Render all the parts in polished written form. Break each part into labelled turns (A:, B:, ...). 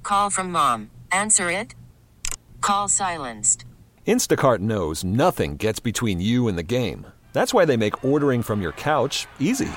A: call from mom. Answer it. Call silenced.
B: Instacart knows nothing gets between you and the game. That's why they make ordering from your couch easy.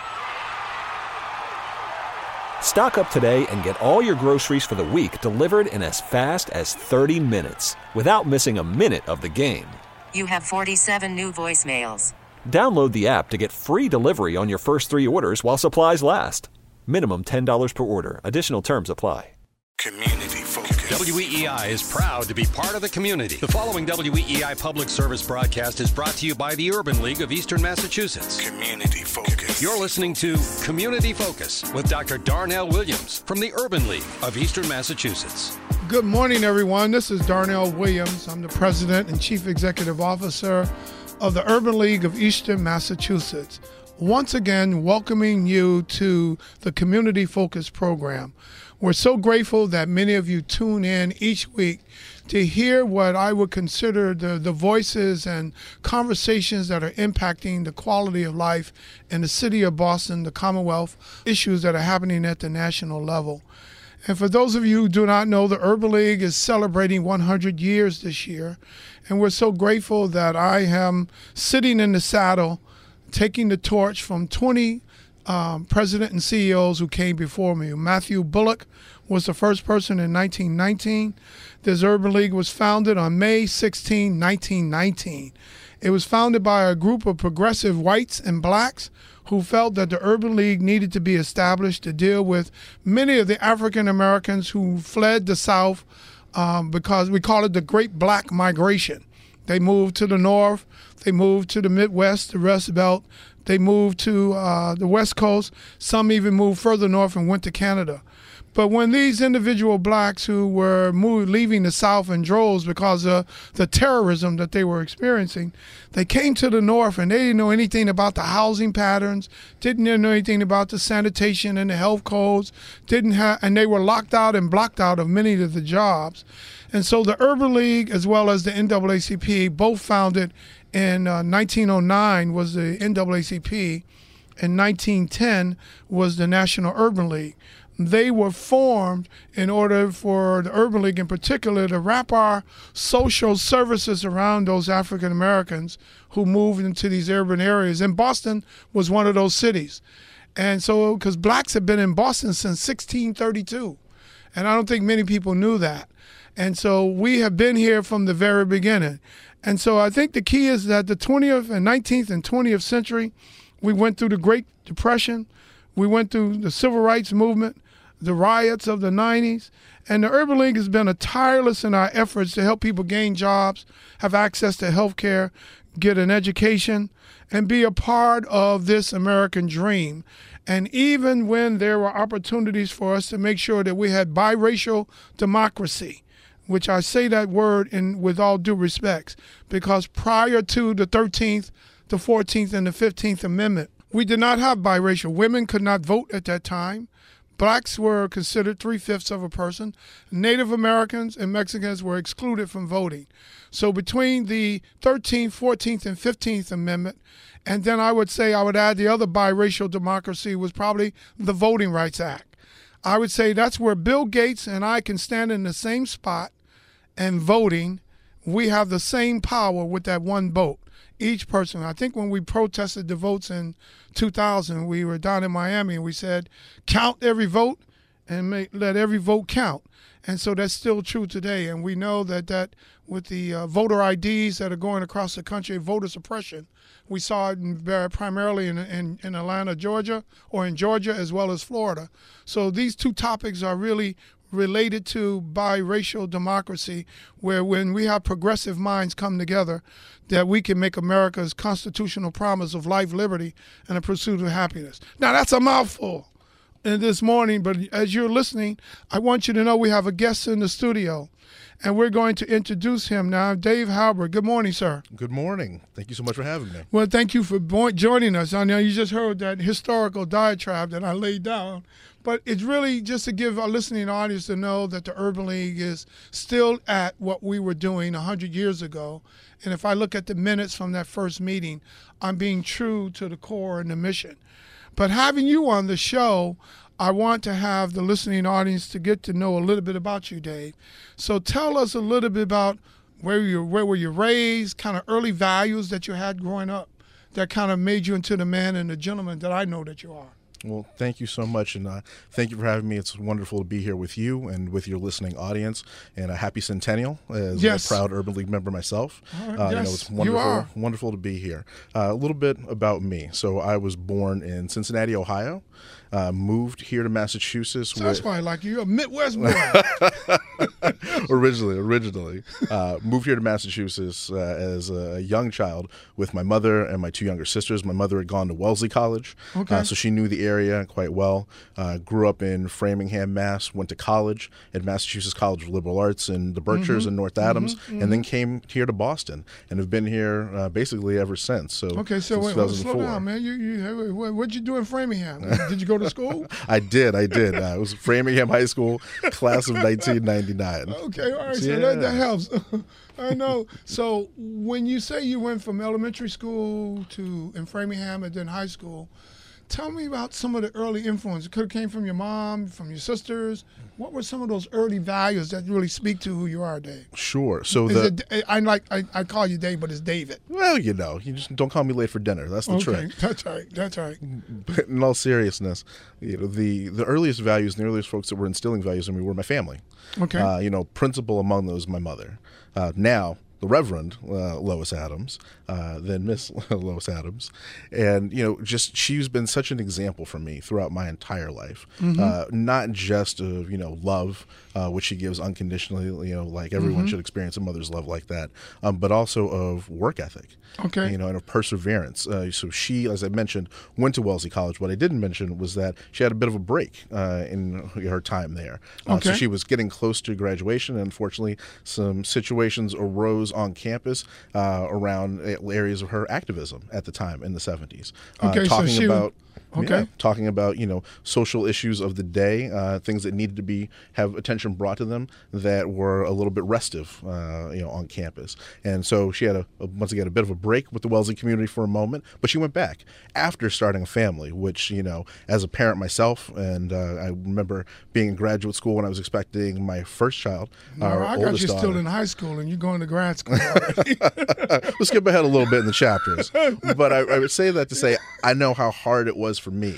B: Stock up today and get all your groceries for the week delivered in as fast as 30 minutes without missing a minute of the game.
A: You have 47 new voicemails.
B: Download the app to get free delivery on your first 3 orders while supplies last. Minimum $10 per order. Additional terms apply.
C: Community focus.
D: WEEI is proud to be part of the community. The following WEEI public service broadcast is brought to you by the Urban League of Eastern Massachusetts.
C: Community focus.
D: You're listening to Community Focus with Dr. Darnell Williams from the Urban League of Eastern Massachusetts.
E: Good morning, everyone. This is Darnell Williams. I'm the President and Chief Executive Officer of the Urban League of Eastern Massachusetts. Once again, welcoming you to the Community Focus program. We're so grateful that many of you tune in each week to hear what I would consider the voices and conversations that are impacting the quality of life in the city of Boston, the Commonwealth, issues that are happening at the national level. And for those of you who do not know, the Urban League is celebrating 100 years this year. And we're so grateful that I am sitting in the saddle, taking the torch from 20 president and CEOs who came before me. Matthew Bullock was the first person in 1919. This Urban League was founded on May 16, 1919. It was founded by a group of progressive whites and blacks who felt that the Urban League needed to be established to deal with many of the African Americans who fled the South because we call it the Great Black Migration. They moved to the North, they moved to the Midwest, the Rust Belt, they moved to the West Coast. Some even moved further north and went to Canada. But when these individual blacks who were leaving the South in droves because of the terrorism that they were experiencing, they came to the North and they didn't know anything about the housing patterns, didn't know anything about the sanitation and the health codes, and they were locked out and blocked out of many of the jobs. And so the Urban League as well as the NAACP, both founded in 1909 was the NAACP, and 1910 was the National Urban League. They were formed in order for the Urban League in particular to wrap our social services around those African Americans who moved into these urban areas. And Boston was one of those cities. And so, because blacks have been in Boston since 1632, and I don't think many people knew that. And so we have been here from the very beginning. And so I think the key is that the 20th and 19th and 20th century, we went through the Great Depression, we went through the Civil Rights Movement, the riots of the 90s, and the Urban League has been tireless in our efforts to help people gain jobs, have access to health care, get an education, and be a part of this American dream. And even when there were opportunities for us to make sure that we had biracial democracy, which I say that word with all due respect, because prior to the 13th, the 14th, and the 15th Amendment, we did not have biracial. Women could not vote at that time. Blacks were considered 3/5 of a person. Native Americans and Mexicans were excluded from voting. So between the 13th, 14th, and 15th Amendment, and then I would add the other biracial democracy was probably the Voting Rights Act. I would say that's where Bill Gates and I can stand in the same spot and voting. We have the same power with that one vote. Each person. I think when we protested the votes in 2000, we were down in Miami and we said, count every vote and let every vote count. And so that's still true today. And we know that with the voter IDs that are going across the country, voter suppression, we saw it primarily in Atlanta, Georgia, or in Georgia as well as Florida. So these two topics are really related to biracial democracy, where when we have progressive minds come together, that we can make America's constitutional promise of life, liberty, and the pursuit of happiness. Now, that's a mouthful this morning, but as you're listening, I want you to know we have a guest in the studio, and we're going to introduce him now. Dave Halbert. Good morning, sir.
F: Good morning. Thank you so much for having me.
E: Well, thank you for joining us. I know you just heard that historical diatribe that I laid down, but it's really just to give our listening audience to know that the Urban League is still at what we were doing 100 years ago. And if I look at the minutes from that first meeting, I'm being true to the core and the mission. But having you on the show, I want to have the listening audience to get to know a little bit about you, Dave. So tell us a little bit about where were you raised, kind of early values that you had growing up that kind of made you into the man and the gentleman that I know that you are.
F: Well, thank you so much, and thank you for having me. It's wonderful to be here with you and with your listening audience. And a happy centennial as
E: Yes.
F: a proud Urban League member myself.
E: Yes,
F: It's
E: you are.
F: wonderful to be here. A little bit about me. So I was born in Cincinnati, Ohio. Moved here to Massachusetts.
E: So that's why I like you. You're a Midwest boy.
F: originally. Moved here to Massachusetts as a young child with my mother and my two younger sisters. My mother had gone to Wellesley College,
E: Okay.
F: so she knew the area quite well. Grew up in Framingham, Mass. Went to college at Massachusetts College of Liberal Arts in the Berkshires and North Adams, and then came here to Boston and have been here basically ever since. So
E: Okay, so
F: since
E: wait,
F: 2004.
E: slow down, man. What'd you do in Framingham? Did you go to school?
F: I did. It was Framingham High School, class of 1999.
E: Okay, all right, so
F: Yeah.
E: that helps. I know. So when you say you went from elementary school to in Framingham and then high school, tell me about some of the early influences. It could have came from your mom, from your sisters. What were some of those early values that really speak to who you are, Dave?
F: Sure. So
E: I call you Dave, but it's David.
F: well, you just don't call me late for dinner. That's the
E: Okay,
F: trick.
E: that's right.
F: But in all seriousness, the earliest values and the earliest folks that were instilling values in me were my family.
E: Okay.
F: Principal among those, my mother. Now, the Reverend Lois Adams, then Miss Lois Adams, and just she's been such an example for me throughout my entire life. Not just of love, which she gives unconditionally, like everyone should experience a mother's love like that, but also of work ethic.
E: Okay.
F: And of perseverance. So she, as I mentioned, went to Wellesley College. What I didn't mention was that she had a bit of a break in her time there. So
E: Okay.
F: she was getting close to graduation, and unfortunately, some situations arose on campus around areas of her activism at the time in the 70s.
E: Okay, so
F: talking
E: she-
F: about
E: Okay.
F: talking about social issues of the day, things that needed to have attention brought to them that were a little bit restive, on campus. And so she had once again a bit of a break with the Wellesley community for a moment, but she went back after starting a family. Which as a parent myself, and I remember being in graduate school when I was expecting my first child. Our
E: I got
F: oldest
E: you
F: daughter.
E: still in high school and you're going to grad school already.
F: We'll skip ahead a little bit in the chapters, but I would say that to say I know how hard it was for me,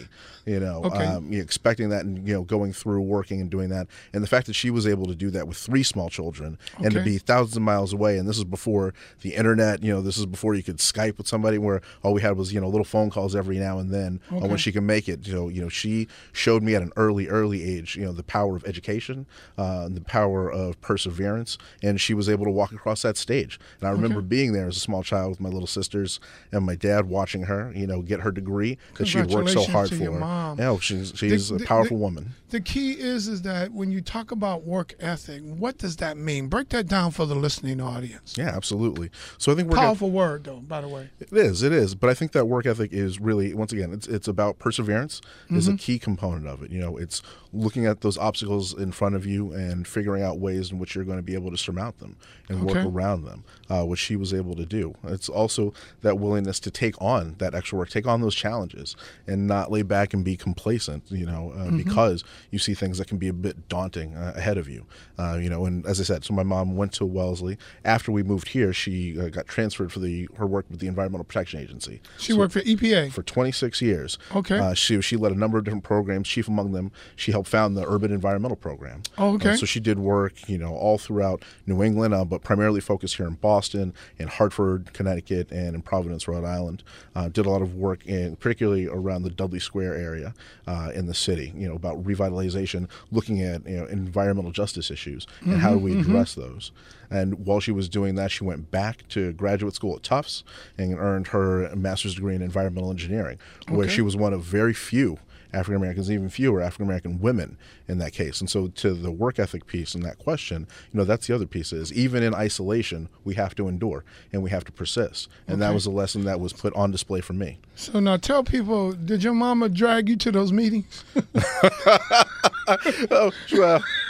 F: expecting that and going through working and doing that, and the fact that she was able to do that with 3 small children and to
E: Okay.
F: be thousands of miles away, and this is before the internet, this is before you could Skype with somebody where all we had was little phone calls every now and then when she can make it. She showed me at an early age the power of education, the power of perseverance, and she was able to walk across that stage. And I remember being there as a small child with my little sisters and my dad, watching her get her degree that she worked so
E: Congratulations
F: hard
E: to
F: for.
E: your mom.
F: Yeah, she's a powerful woman.
E: The key is that when you talk about work ethic, what does that mean? Break that down for the listening audience.
F: Yeah, absolutely. So I think we're
E: Powerful word, though, by the way.
F: It is. But I think that work ethic is really, once again, it's about perseverance is a key component of it. It's looking at those obstacles in front of you and figuring out ways in which you're going to be able to surmount them and work
E: Okay.
F: around them, which she was able to do. It's also that willingness to take on that extra work, take on those challenges, and not lay back and be complacent, because you see things that can be a bit daunting ahead of you. And as I said, so my mom went to Wellesley. After we moved here, she got transferred for her work with the Environmental Protection Agency.
E: She worked for EPA.
F: For 26 years.
E: Okay.
F: She led a number of different programs. Chief among them, she helped found the Urban Environmental Program.
E: Oh, okay.
F: So she did work, all throughout New England, but primarily focused here in Boston, in Hartford, Connecticut, and in Providence, Rhode Island. Did a lot of work particularly around the Dudley Square area in the city, about revitalization, looking at environmental justice issues and how do we address those. And while she was doing that, she went back to graduate school at Tufts and earned her master's degree in environmental engineering, where
E: Okay.
F: she was one of very few African Americans, even fewer African American women in that case. And so to the work ethic piece in that question, that's the other piece is even in isolation, we have to endure and we have to persist. And that
E: Okay.
F: was a lesson that was put on display for me.
E: So now tell people, did your mama drag you to those meetings?
F: Oh, well,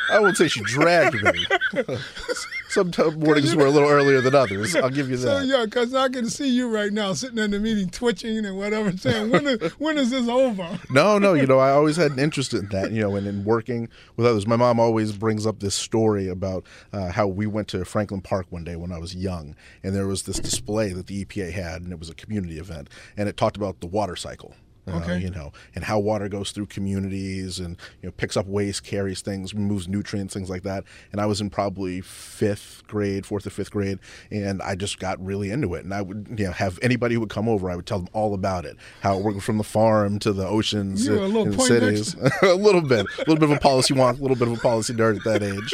F: I won't say she dragged me. Some mornings were a little earlier than others. I'll give you that.
E: So, yeah, because I can see you right now sitting in the meeting twitching and whatever, saying, when is this over?
F: No, I always had an interest in that, and in working with others. My mom always brings up this story about how we went to Franklin Park one day when I was young, and there was this display that the EPA had, and it was a community event, and it talked about the water cycle.
E: Okay.
F: And how water goes through communities and, picks up waste, carries things, removes nutrients, things like that. And I was in probably 4th or 5th grade, and I just got really into it. And I would, have anybody who would come over, I would tell them all about it, how it worked from the farm to the oceans
E: You were a little
F: and the
E: Poindexter.
F: cities. A little bit of a policy wonk, a little bit of a policy nerd at that age.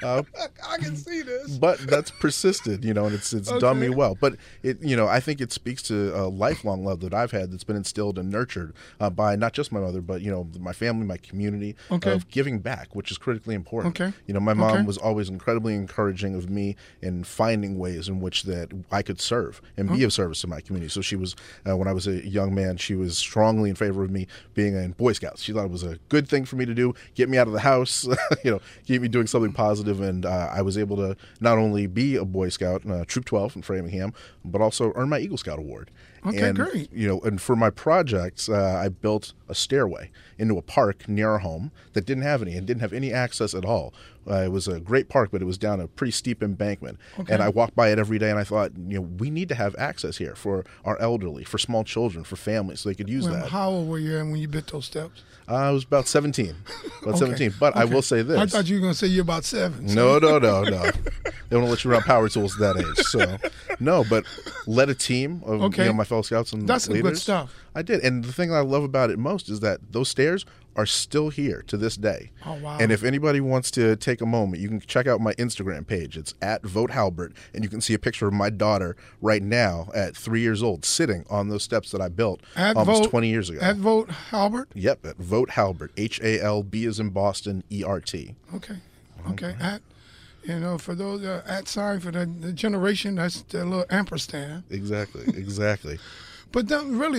E: I can see this.
F: But that's persisted, and it's done me well. But I think it speaks to a lifelong love that I've had that's been instilled and nurtured by not just my mother, but my family, my community, of giving back, which is critically important.
E: Okay.
F: My mom was always incredibly encouraging of me in finding ways in which that I could serve and be of service to my community. So she was, when I was a young man, she was strongly in favor of me being in Boy Scouts. She thought it was a good thing for me to do, get me out of the house, keep me doing something positive, and I was able to not only be a Boy Scout, Troop 12 in Framingham, but also earn my Eagle Scout award.
E: Okay,
F: And,
E: great.
F: And for my projects, I built a stairway into a park near our home that didn't have any access at all. It was a great park, but it was down a pretty steep embankment.
E: Okay.
F: And I walked by it every day, and I thought, we need to have access here for our elderly, for small children, for families, so they could use that.
E: How old were you when you built those steps?
F: I was about 17.
E: Okay.
F: 17. But I will say this.
E: I thought you were going to say you're about 7.
F: No. They don't let you run power tools at that age. So, no, but led a team of my fellow scouts and
E: That's some
F: leaders.
E: good stuff.
F: I did. And the thing I love about it most is that those stairs are still here to this day.
E: Oh, wow.
F: And if anybody wants to take a moment, you can check out my Instagram page. It's @VoteHalbert, and you can see a picture of my daughter right now at 3 years old sitting on those steps that I built almost 20 years ago.
E: At Vote Halbert?
F: Yep, at Vote Halbert, HALB as in Boston, ERT.
E: Okay. At, for those at sign for the generation, that's the little ampersand.
F: Exactly.
E: But really,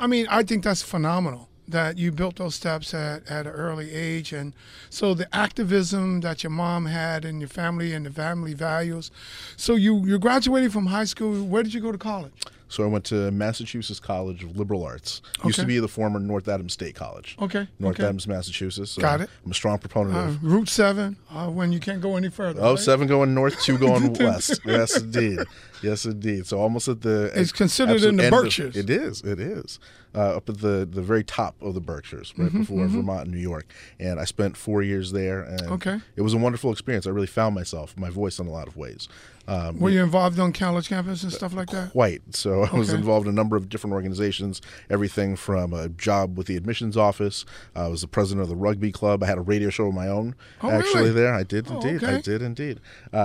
E: I think that's phenomenal that you built those steps at an early age. And so the activism that your mom had in your family and the family values. So you graduated from high school. Where did you go to college?
F: So I went to Massachusetts College of Liberal Arts. Used to be the former North Adams State College.
E: Okay.
F: North Adams, Massachusetts. So
E: Got it.
F: I'm a strong proponent of
E: Route 7, when you can't go any further.
F: Oh,
E: right?
F: 7 going north, 2 going west. Yes, indeed. So almost at the...
E: It's considered in the Berkshires.
F: It is. Up at the very top of the Berkshires, right before Vermont and New York. And I spent 4 years there. And it was a wonderful experience. I really found my voice in a lot of ways.
E: Were you involved on college campus and stuff like that?
F: Quite. So I was involved in a number of different organizations, everything from a job with the admissions office. I was the president of the rugby club. I had a radio show of my own,
E: really?
F: there. I did indeed.
E: Okay.
F: I did indeed.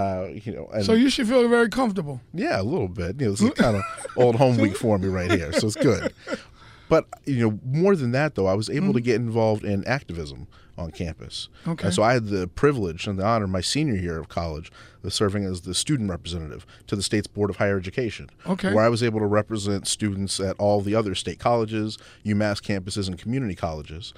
F: And
E: So you should feel very comfortable.
F: yeah, a little bit. This is kind of old home week for me right here, so it's good. But more than that, though, I was able to get involved in activism on campus.
E: Okay.
F: So I had the privilege and the honor my senior year of college of serving as the student representative to the state's Board of Higher Education.
E: Okay.
F: Where I was able to represent students at all the other state colleges, UMass campuses, and community colleges.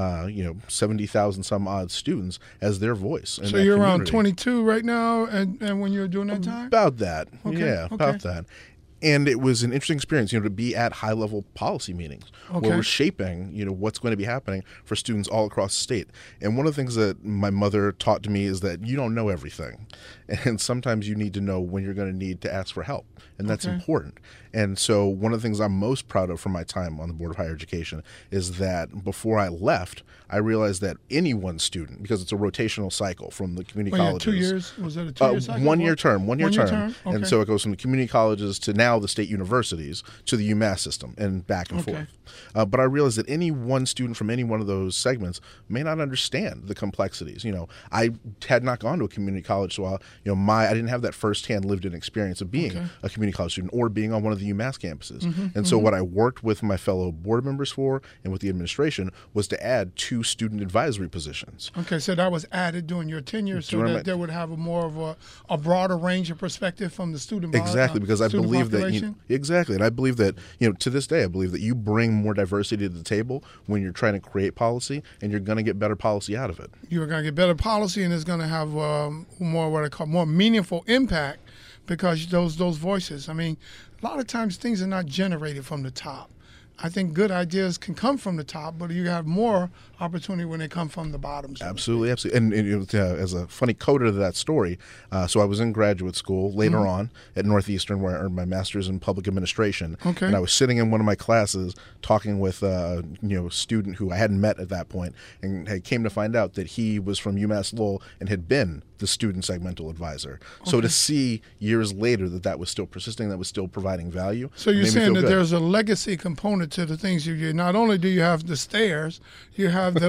F: 70,000 some odd students as their voice. In
E: So
F: that
E: you're around
F: community.
E: 22 right now, and when you were doing that time?
F: About that.
E: Okay,
F: Yeah,
E: okay.
F: about that. And it was an interesting experience, to be at high-level policy meetings
E: Okay.
F: where we're shaping, what's going to be happening for students all across the state. And one of the things that my mother taught to me is that you don't know everything. And sometimes you need to know when you're going to need to ask for help. And that's important. And so one of the things I'm most proud of from my time on the Board of Higher Education is that before I left, I realized that any one student, because it's a rotational cycle from the community colleges. 2
E: years? Was it a 2-year cycle?
F: 1 year term. 1 year term.
E: Okay.
F: And so it goes from the community colleges to now the state universities to the UMass system and back and forth. But I realized that any one student from any one of those segments may not understand the complexities. I had not gone to a community college, so I didn't have that firsthand lived-in experience of being a community college student or being on one of the UMass campuses. And so what I worked with my fellow board members for and with the administration was to add 2 student advisory positions.
E: Okay, so that was added during your tenure so that they would have a more of a broader range of perspective from the student body.
F: Exactly, because I believe
E: population.
F: Exactly. And I believe that, to this day, I believe that you bring more diversity to the table when you're trying to create policy, and you're going to get better policy out of it.
E: You're going to get better policy, and it's going to have more what I call more meaningful impact because those voices. I mean, a lot of times things are not generated from the top. I think good ideas can come from the top, but you have more opportunity when they come from the bottom.
F: Absolutely. And as a funny coda to that story, so I was in graduate school later on at Northeastern, where I earned my master's in public administration.
E: Okay.
F: And I was sitting in one of my classes talking with a student who I hadn't met at that point, and I came to find out that he was from UMass Lowell and had been the student segmental advisor. Okay. So to see years later that was still persisting, that was still providing value.
E: So you're saying that there's a legacy component to the things you do. Not only do you have the stairs, you have the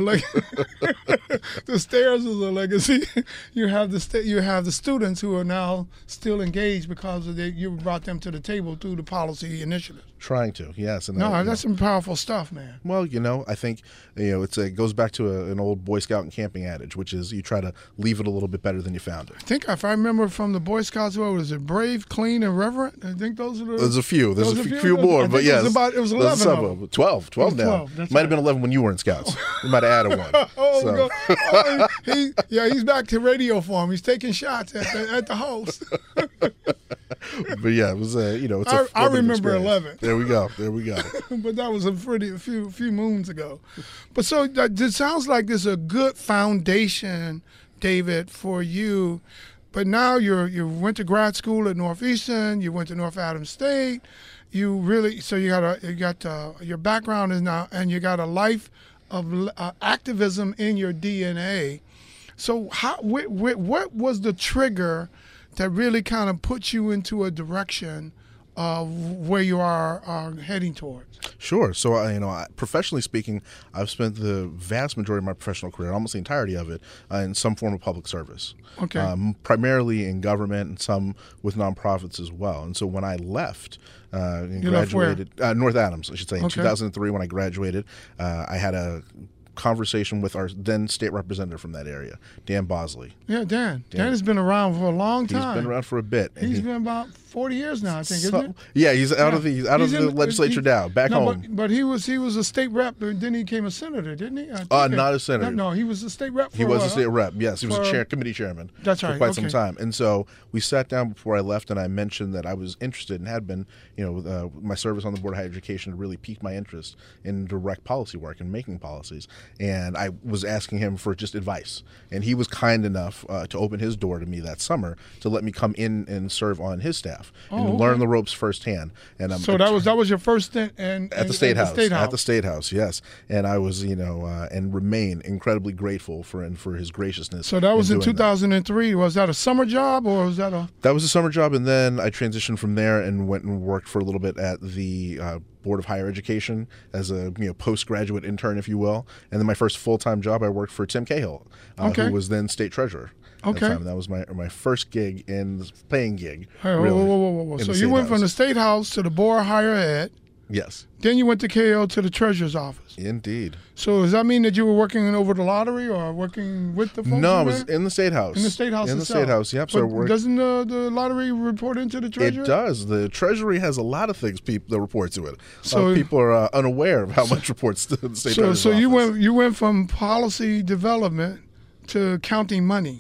E: the stairs is a legacy. You have the students who are now still engaged because you brought them to the table through the policy initiative.
F: Trying to, yes. And
E: that's some powerful stuff, man.
F: Well, I think it goes back to an old Boy Scout and camping adage, which is you try to leave it a little bit better than you found it.
E: I think if I remember from the Boy Scouts, what was it? Brave, clean, and reverent. I think those are the.
F: There's a few. There's a few more, but yes,
E: it was 11 of them.
F: 12 now. Might have been 11 when you were in Scouts. We might have added one.
E: He's back to radio form. He's taking shots at the host.
F: But yeah, it was it's
E: I remember
F: experience.
E: 11.
F: There we go.
E: But that was a few moons ago. But so it sounds like there's a good foundation, David, for you. But now you went to grad school at Northeastern. You went to North Adams State. You got your background is now, and you got a life of activism in your DNA. So what was the trigger that really kind of put you into a direction of where you are heading towards?
F: Sure. So, professionally speaking, I've spent the vast majority of my professional career, almost the entirety of it, in some form of public service.
E: Okay.
F: Primarily in government and some with nonprofits as well. And so when I left and graduated, North Adams, I should say, in 2003 when I graduated, I had a conversation with our then state representative from that area, Dan Bosley.
E: Yeah, Dan has been around for a long time.
F: He's been around for a bit.
E: He's been about 40 years now, I think, isn't it?
F: Yeah, he's out of the legislature now, back home.
E: But he was a state rep, and then he became a senator, didn't he?
F: Not a senator.
E: No, he was a state rep for a while.
F: He was a state rep, yes. He was a committee chairman for quite some time. And so we sat down before I left, and I mentioned that I was interested and had been, my service on the Board of Higher Education had really piqued my interest in direct policy work and making policies. And I was asking him for just advice. And he was kind enough to open his door to me that summer to let me come in and serve on his staff and learn the ropes firsthand. And
E: so that was your first stint
F: at the State House. At the State House, yes. And I was, and remain incredibly grateful for his graciousness.
E: So that was in 2003. Was that a summer job or was that a?
F: That was a summer job, and then I transitioned from there and went and worked for a little bit at the Board of Higher Education as a postgraduate intern, if you will. And then my first full-time job, I worked for Tim Cahill, who was then state treasurer.
E: Okay.
F: That was my first gig paying gig.
E: Hey,
F: really,
E: whoa. So you went from the State House to the Board of Higher Ed.
F: Yes.
E: Then you went to KO to the treasurer's office.
F: Indeed.
E: So does that mean that you were working over the lottery or working with the folks?
F: No, I was in the State House.
E: In the State House
F: In
E: itself.
F: the State House, yep.
E: But doesn't the lottery report into the treasurer?
F: It does. The Treasury has a lot of things that report to it. So people are unaware of how much reports to the State Treasurer's
E: So
F: office.
E: you went from policy development to counting money.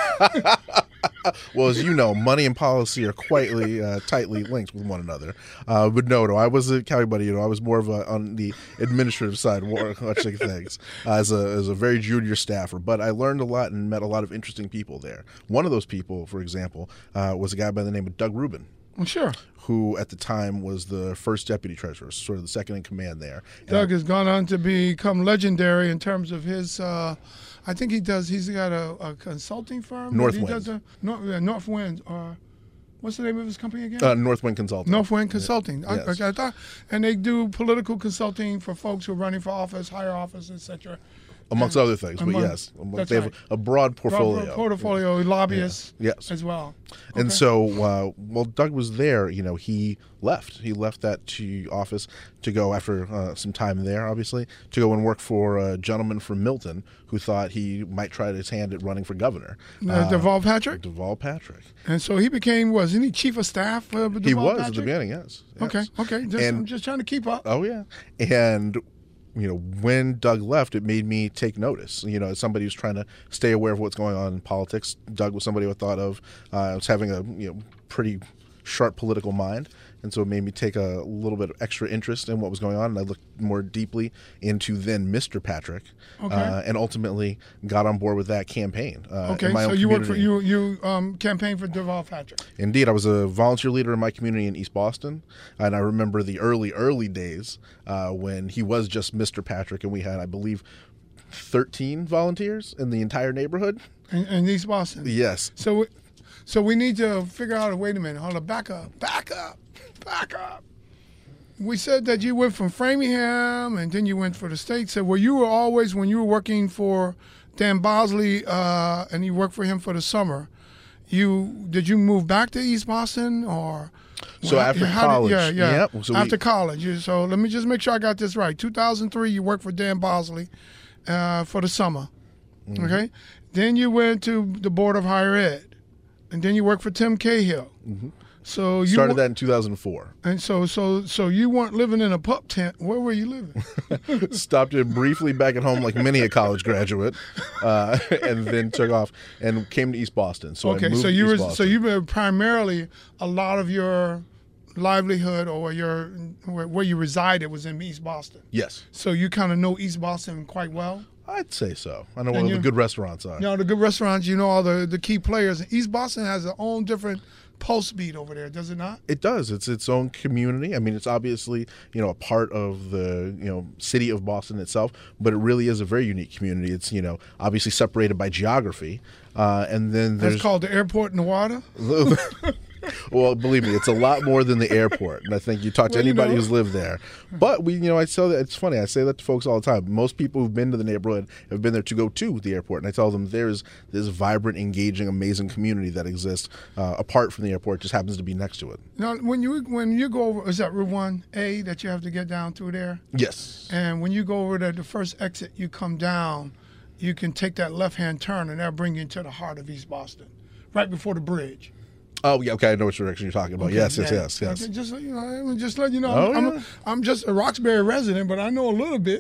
F: Well, as you know, money and policy are quite tightly linked with one another. But no, I was a county buddy. I was more of on the administrative side, watching things as a very junior staffer. But I learned a lot and met a lot of interesting people there. One of those people, for example, was a guy by the name of Doug Rubin.
E: Well, sure.
F: Who at the time was the first deputy treasurer, sort of the second in command there.
E: Doug has gone on to become legendary in terms of his. I think he's got a consulting firm.
F: Northwind.
E: Northwind. What's the name of his company again?
F: Northwind Consulting.
E: Northwind Consulting.
F: Yes.
E: I thought, and they do political consulting for folks who are running for office, higher office, etc.
F: amongst other things. But yes,
E: that's
F: they have
E: right.
F: a broad portfolio.
E: Portfolio lobbyists
F: Yes.
E: as well.
F: And
E: Okay.
F: so while Doug was there, he left. He left that office to go after some time there, obviously, to go and work for a gentleman from Milton who thought he might try his hand at running for governor.
E: Deval Patrick?
F: Deval Patrick.
E: And so he became, wasn't he chief of staff for Deval
F: He was
E: Patrick?
F: at the beginning, yes.
E: Okay,
F: Yes.
E: okay. I'm just trying to keep up.
F: Oh, yeah. And when Doug left, it made me take notice. As somebody who's trying to stay aware of what's going on in politics, Doug was somebody I thought of as having a pretty sharp political mind, and so it made me take a little bit of extra interest in what was going on, and I looked more deeply into then Mr. Patrick, and ultimately got on board with that campaign.
E: Okay,
F: in my
E: so
F: own
E: you worked for
F: community.
E: you campaigned for Deval Patrick.
F: Indeed, I was a volunteer leader in my community in East Boston, and I remember the early days when he was just Mr. Patrick, and we had, I believe, 13 volunteers in the entire neighborhood.
E: In East Boston.
F: Yes.
E: So we need to figure out wait a minute, hold up, back up. We said that you went from Framingham and then you went for the state. So were you always, when you were working for Dan Bosley and you worked for him for the summer, did you move back to East Boston or?
F: So after college.
E: Yeah.
F: Yep. So
E: after college. So let me just make sure I got this right. 2003, you worked for Dan Bosley for the summer.
F: Mm-hmm.
E: Okay. Then you went to the Board of Higher Ed. And then you worked for Tim Cahill.
F: Mm-hmm.
E: So you
F: started that in 2004.
E: And so you weren't living in a pup tent. Where were you living?
F: Stopped in briefly back at home, like many a college graduate, and then took off and came to East Boston. So
E: okay,
F: I moved
E: so
F: to
E: you
F: East
E: were
F: Boston.
E: you were primarily a lot of your livelihood or where you resided was in East Boston.
F: Yes,
E: So you kind of know East Boston quite well.
F: I'd say so. I know where the good restaurants are.
E: You know the good restaurants. You know all the key players. East Boston has its own different pulse beat over there, does it not?
F: It does. It's its own community. I mean, it's obviously a part of the city of Boston itself, but it really is a very unique community. It's obviously separated by geography, and then there's
E: That's called the airport in the water.
F: Well, believe me, it's a lot more than the airport, and I think you talk to anybody who's lived there. But I say that it's funny. I say that to folks all the time. Most people who've been to the neighborhood have been there to go to the airport, and I tell them there's this vibrant, engaging, amazing community that exists apart from the airport. Just happens to be next to it.
E: Now, when you go over, is that Route 1A that you have to get down through there?
F: Yes.
E: And when you go over there, the first exit you come down, you can take that left-hand turn, and that'll bring you into the heart of East Boston, right before the bridge.
F: Oh, yeah, okay, I know which direction you're talking about.
E: Okay,
F: Yes.
E: Just let you know, I'm just a Roxbury resident, but I know a little bit.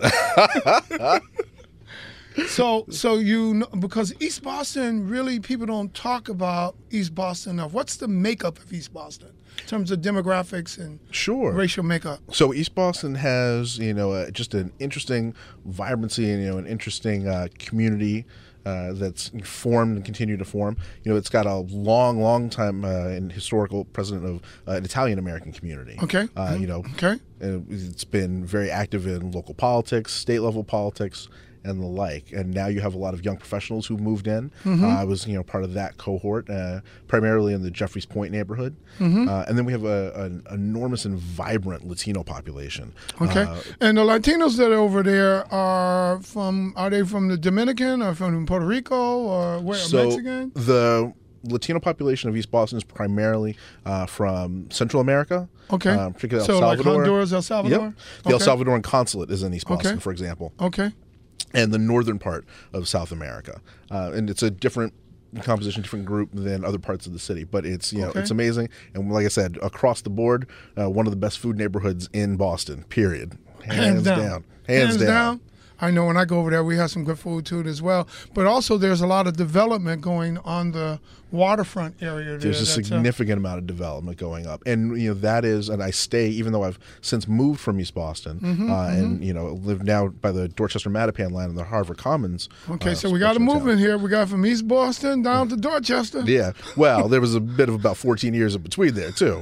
E: So because East Boston, really, people don't talk about East Boston enough. What's the makeup of East Boston in terms of demographics and racial makeup?
F: So East Boston has, just an interesting vibrancy and, an interesting community that's formed and continued to form. It's got a long time and historical president of an Italian-American community.
E: Okay.
F: Okay. It's been very active in local politics, state-level politics, and the like. And now you have a lot of young professionals who moved in. I was, part of that cohort, primarily in the Jeffreys Point neighborhood. And then we have an enormous and vibrant Latino population.
E: Okay. And the Latinos that are over there are they from the Dominican or from Puerto Rico or Mexican?
F: The Latino population of East Boston is primarily from Central America.
E: Okay.
F: Particularly
E: so
F: El Salvador.
E: Like Honduras, El Salvador?
F: Yep. The El Salvadoran consulate is in East Boston, for example.
E: Okay.
F: And the northern part of South America. And it's a different composition, different group than other parts of the city. But it's it's amazing. And like I said, across the board, one of the best food neighborhoods in Boston, period. Hands down. Hands down.
E: I know when I go over there, we have some good food too as well. But also, there's a lot of development going on the waterfront area there.
F: There's a significant amount of development going up, and that is. And I stay, even though I've since moved from East Boston, and live now by the Dorchester-Mattapan line and the Harvard Commons.
E: Okay, so we got a movement here. We got from East Boston down to Dorchester.
F: Yeah, well, there was a bit of about 14 years in between there too,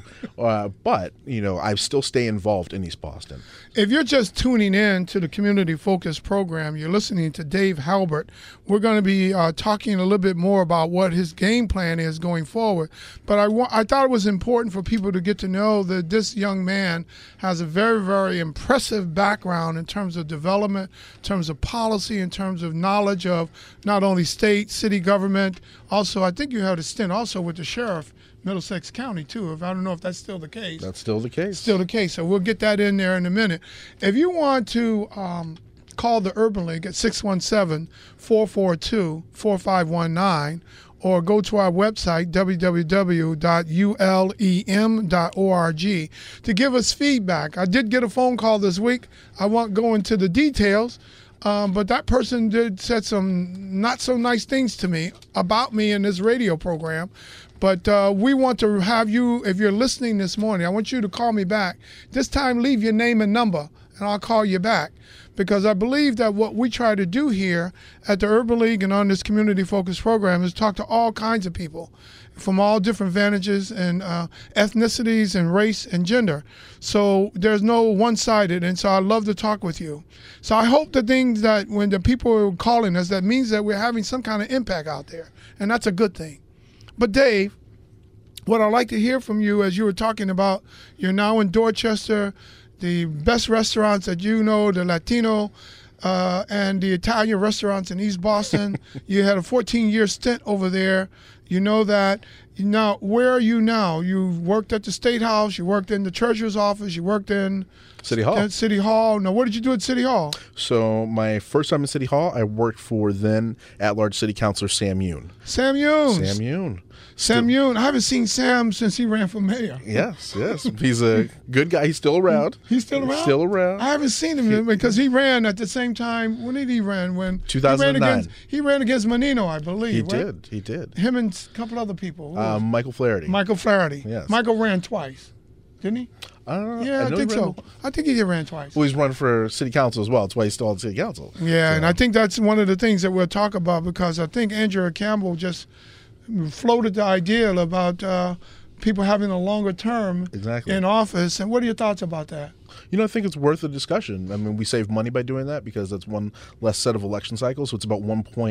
F: but I still stay involved in East Boston.
E: If you're just tuning in to the Community Focus program. You're listening to Dave Halbert. We're going to be talking a little bit more about what his game plan is going forward. But I thought it was important for people to get to know that this young man has a very, very impressive background in terms of development, in terms of policy, in terms of knowledge of not only state, city government. Also, I think you had a stint also with the sheriff, Middlesex County, too. I don't know if that's still the case.
F: That's still the case.
E: Still the case. So we'll get that in there in a minute. If you want to call the Urban League at 617-442-4519 or go to our website, www.ulem.org, to give us feedback. I did get a phone call this week. I won't go into the details, but that person said some not so nice things to me about me in this radio program. But we want to have you, if you're listening this morning, I want you to call me back. This time, leave your name and number, and I'll call you back. Because I believe that what we try to do here at the Urban League and on this community-focused program is talk to all kinds of people from all different vantages and ethnicities and race and gender. So there's no one-sided, and so I love to talk with you. So I hope the things that when the people are calling us, that means that we're having some kind of impact out there, and that's a good thing. But Dave, what I'd like to hear from you, as you were talking about, you're now in Dorchester, the best restaurants that you know, the Latino and the Italian restaurants in East Boston. You had a 14-year stint over there. You know that. Now, where are you now? You worked at the State House. You worked in the Treasurer's office. You worked in
F: City Hall.
E: City Hall. Now, what did you do at City Hall?
F: So my first time in City Hall, I worked for then at-large City Councilor Sam Yoon.
E: Sam Yoon.
F: Sam Yoon.
E: Sam Yoon. I haven't seen Sam since he ran for mayor.
F: Yes. He's a good guy. He's still around.
E: He's still around?
F: Still around.
E: I haven't seen him because he ran at the same time. When did he run?
F: 2009.
E: He ran against Menino, I believe.
F: He did.
E: Him and a couple other people.
F: Michael Flaherty.
E: Michael Flaherty.
F: Yes.
E: Michael ran twice. Didn't he?
F: I don't know.
E: Yeah, I think so. I think he ran twice.
F: Well, he's run for city council as well. That's why he's still on city council.
E: Yeah,
F: So-
E: and I think that's one of the things that we'll talk about because I think Andrea Campbell just floated the idea about people having a longer term
F: Exactly.
E: in office. And what are your thoughts about that?
F: I think it's worth a discussion. I mean, we save money by doing that because that's one less set of election cycles. So it's about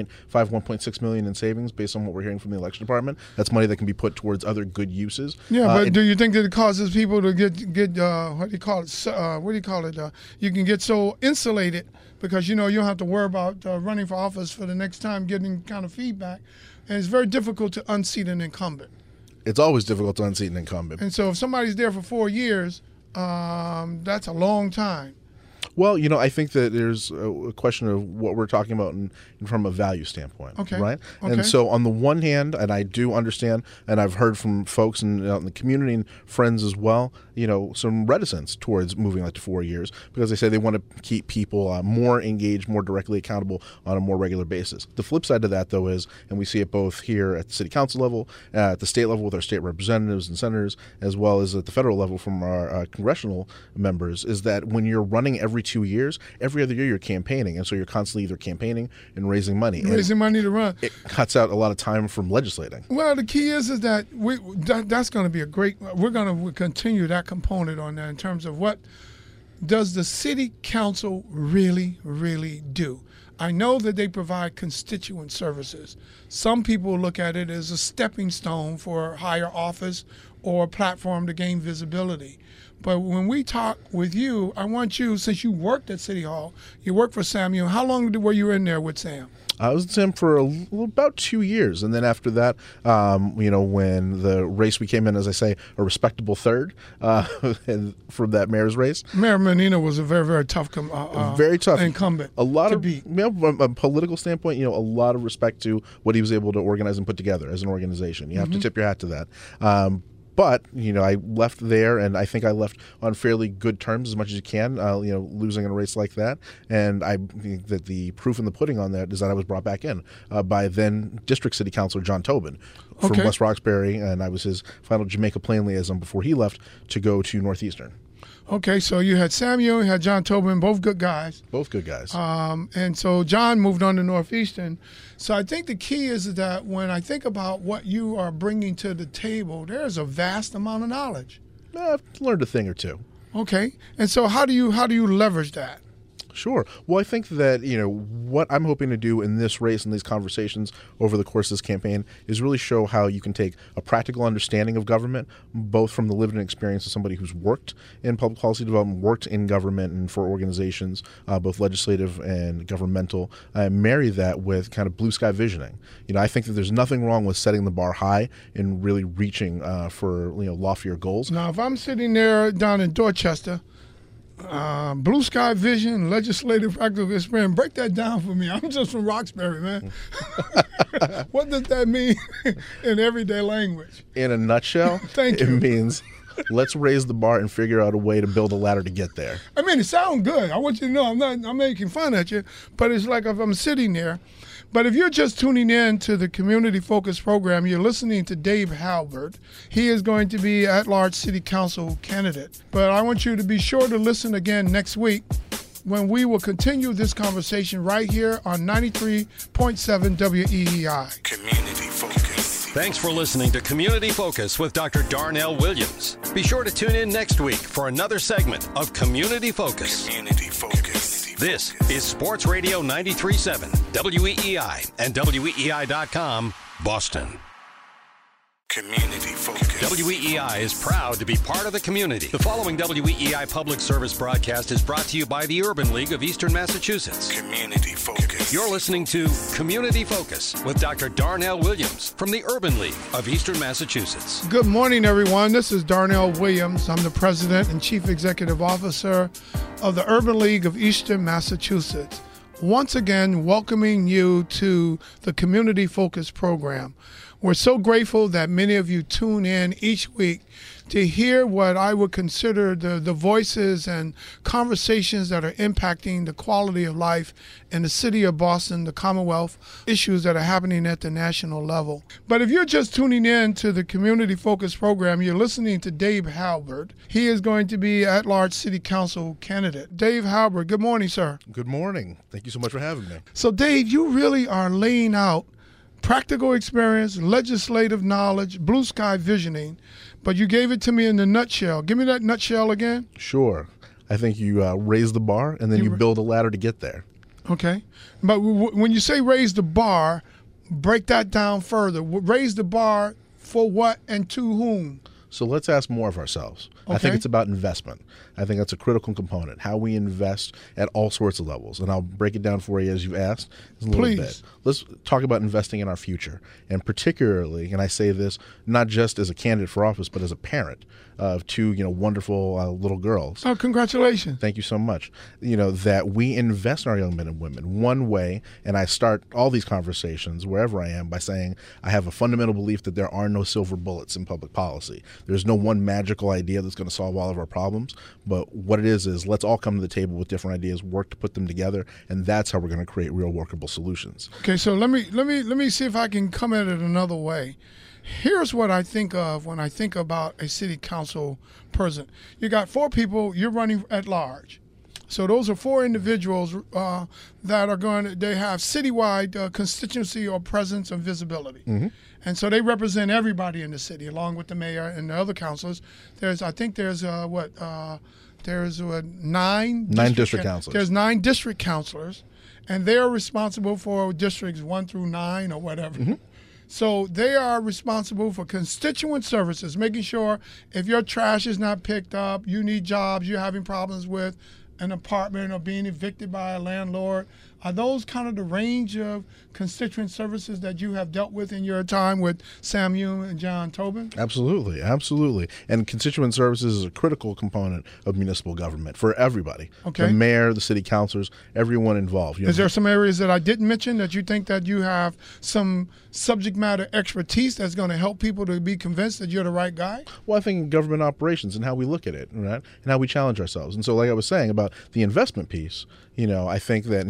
F: 1.6 million in savings based on what we're hearing from the election department. That's money that can be put towards other good uses.
E: Yeah, but do you think that it causes people to get what do you call it? You can get so insulated because you don't have to worry about running for office for the next time, getting kind of feedback, and it's very difficult to unseat an incumbent.
F: It's always difficult to unseat an incumbent.
E: And so if somebody's there for 4 years, that's a long time.
F: Well, I think that there's a question of what we're talking about from a value standpoint,
E: Okay.
F: right?
E: Okay.
F: And so on the one hand, and I do understand, and I've heard from folks in the community and friends as well, some reticence towards moving to 4 years because they say they want to keep people more engaged, more directly accountable on a more regular basis. The flip side of that, though, is, and we see it both here at the city council level, at the state level with our state representatives and senators, as well as at the federal level from our congressional members, is that when you're running every 2 years, every other year you're campaigning, and so you're constantly either campaigning and raising money.
E: Raising money to run.
F: It cuts out a lot of time from legislating.
E: Well, the key is that that's going to be we're going to continue that component on that in terms of what does the city council really, really do. I know that they provide constituent services. Some people look at it as a stepping stone for higher office or a platform to gain visibility. But when we talk with you, I want you, since you worked at City Hall, you worked for Sam Yoon. How long were you in there with Sam?
F: I was with Sam for about 2 years, and then after that, when the race we came in, as I say, a respectable third and from that mayor's race.
E: Mayor Menino was a very, very tough,
F: very tough
E: incumbent.
F: A lot
E: to
F: of,
E: beat.
F: From a political standpoint, a lot of respect to what he was able to organize and put together as an organization. You have to tip your hat to that. But, I left there, and I think I left on fairly good terms as much as you can, losing in a race like that. And I think that the proof in the pudding on that is that I was brought back in by then District City Councilor John Tobin from West Roxbury, and I was his final Jamaica Plain liaison before he left to go to Northeastern.
E: Okay, so you had Samuel, you had John Tobin, both good guys.
F: Both good guys.
E: And so John moved on to Northeastern. So I think the key is that when I think about what you are bringing to the table, there's a vast amount of knowledge.
F: I've learned a thing or two.
E: Okay, and so how do you leverage that?
F: Sure. Well, I think that, what I'm hoping to do in this race and these conversations over the course of this campaign is really show how you can take a practical understanding of government, both from the lived experience of somebody who's worked in public policy development, worked in government and for organizations, both legislative and governmental, marry that with kind of blue sky visioning. I think that there's nothing wrong with setting the bar high and really reaching for loftier goals.
E: Now, if I'm sitting there down in Dorchester, blue sky vision, legislative practical experience, break that down for me. I'm just from Roxbury, man. What does that mean in everyday language?
F: In a nutshell,
E: Thank you.
F: It means let's raise the bar and figure out a way to build a ladder to get there.
E: I mean, it sounds good. I want you to know I'm making fun at you, but it's like if I'm sitting there. But if you're just tuning in to the Community Focus program, you're listening to Dave Halbert. He is going to be at-large city council candidate. But I want you to be sure to listen again next week when we will continue this conversation right here on 93.7 WEEI.
C: Community Focus.
D: Thanks for listening to Community Focus with Dr. Darnell Williams. Be sure to tune in next week for another segment of Community Focus.
C: Community Focus.
D: This is Sports Radio 93.7, WEEI, and WEEI.com, Boston.
C: Community Focus.
D: WEEI is proud to be part of the community. The following WEEI public service broadcast is brought to you by the Urban League of Eastern Massachusetts.
C: Community Focus.
D: You're listening to Community Focus with Dr. Darnell Williams from the Urban League of Eastern Massachusetts.
E: Good morning, everyone. This is Darnell Williams. I'm the President and Chief Executive Officer of the Urban League of Eastern Massachusetts. Once again, welcoming you to the Community Focus program. We're so grateful that many of you tune in each week to hear what I would consider the voices and conversations that are impacting the quality of life in the city of Boston, the Commonwealth, issues that are happening at the national level. But if you're just tuning in to the Community Focus program, you're listening to Dave Halbert. He is going to be at-large city council candidate. Dave Halbert, good morning, sir.
F: Good morning. Thank you so much for having me.
E: So, Dave, you really are laying out practical experience, legislative knowledge, blue sky visioning, but you gave it to me in a nutshell. Give me that nutshell again.
F: Sure. I think you raise the bar and then you build a ladder to get there.
E: Okay. But when you say raise the bar, break that down further. Raise the bar for what and to whom?
F: So let's ask more of ourselves.
E: Okay.
F: I think it's about investment. I think that's a critical component, how we invest at all sorts of levels. And I'll break it down for you as you've asked a little bit. Let's talk about investing in our future. And particularly, and I say this not just as a candidate for office, but as a parent of two wonderful little girls.
E: Oh, congratulations.
F: Thank you so much. That we invest in our young men and women one way, and I start all these conversations wherever I am by saying I have a fundamental belief that there are no silver bullets in public policy. There's no one magical idea that's going to solve all of our problems, but what it is let's all come to the table with different ideas, work to put them together, and that's how we're going to create real workable solutions.
E: Okay, so let me see if I can come at it another way. Here's what I think of when I think about a city council person. You got 4 people, you're running at large. So those are 4 individuals that are they have citywide constituency or presence and visibility. Mm-hmm. And so they represent everybody in the city along with the mayor and the other councilors. There's 9
F: district councilors.
E: There's 9 district councilors, and they're responsible for districts 1 through 9 or whatever. Mm-hmm. So they are responsible for constituent services, making sure if your trash is not picked up, you need jobs, you're having problems with an apartment or being evicted by a landlord. Are those kind of the range of constituent services that you have dealt with in your time with Sam Yoon and John Tobin?
F: Absolutely, absolutely. And constituent services is a critical component of municipal government for everybody.
E: Okay.
F: The mayor, the city councilors, everyone involved.
E: Is there some areas that I didn't mention that you think that you have some subject matter expertise that's going to help people to be convinced that you're the right guy?
F: Well, I think in government operations and how we look at it, right, and how we challenge ourselves. And so like I was saying about the investment piece, I think that, and here's a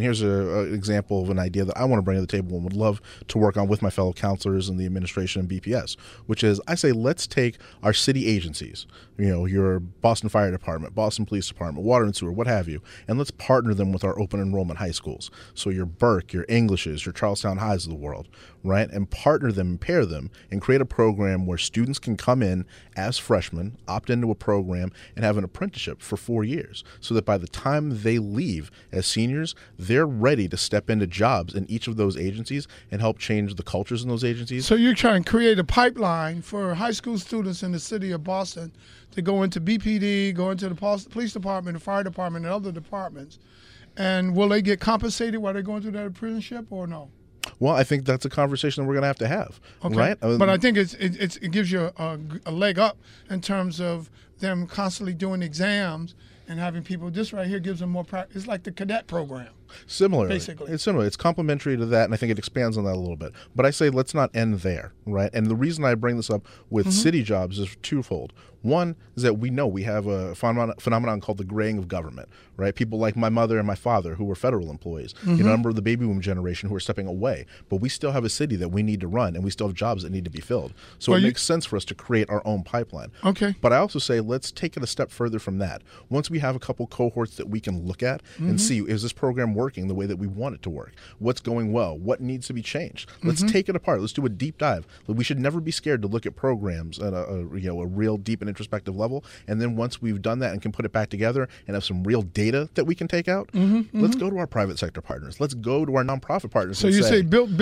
F: an example of an idea that I want to bring to the table and would love to work on with my fellow counselors in the administration and BPS, which is I say let's take our city agencies, your Boston Fire Department, Boston Police Department, Water and Sewer, what have you, and let's partner them with our open enrollment high schools. So your Burke, your Englishes, your Charlestown Highs of the world, right? And partner them and pair them and create a program where students can come in as freshmen, opt into a program, and have an apprenticeship for 4 years so that by the time they leave as seniors, they're ready to step into jobs in each of those agencies and help change the cultures in those agencies.
E: So you're trying to create a pipeline for high school students in the city of Boston to go into BPD, go into the police department, the fire department, and other departments. And will they get compensated while they're going through that apprenticeship or no?
F: Well, I think that's a conversation that we're going to have,
E: okay.
F: Right?
E: But I think it gives you a leg up in terms of them constantly doing exams and having people. This right here gives them more practice. It's like the cadet program.
F: Similar,
E: basically.
F: It's similar. It's complementary to that, and I think it expands on that a little bit. But I say let's not end there, right? And the reason I bring this up with city jobs is twofold. One is that we know we have a phenomenon called the graying of government, right? People like my mother and my father who were federal employees, a number of the baby boom generation who are stepping away. But we still have a city that we need to run, and we still have jobs that need to be filled. So it makes sense for us to create our own pipeline.
E: Okay.
F: But I also say let's take it a step further from that. Once we have a couple cohorts that we can look at and see, is this program working the way that we want it to work? What's going well? What needs to be changed? Let's take it apart. Let's do a deep dive. We should never be scared to look at programs at a real deep and introspective level. And then once we've done that and can put it back together and have some real data that we can take out, let's go to our private sector partners. Let's go to our nonprofit partners.
E: So you say build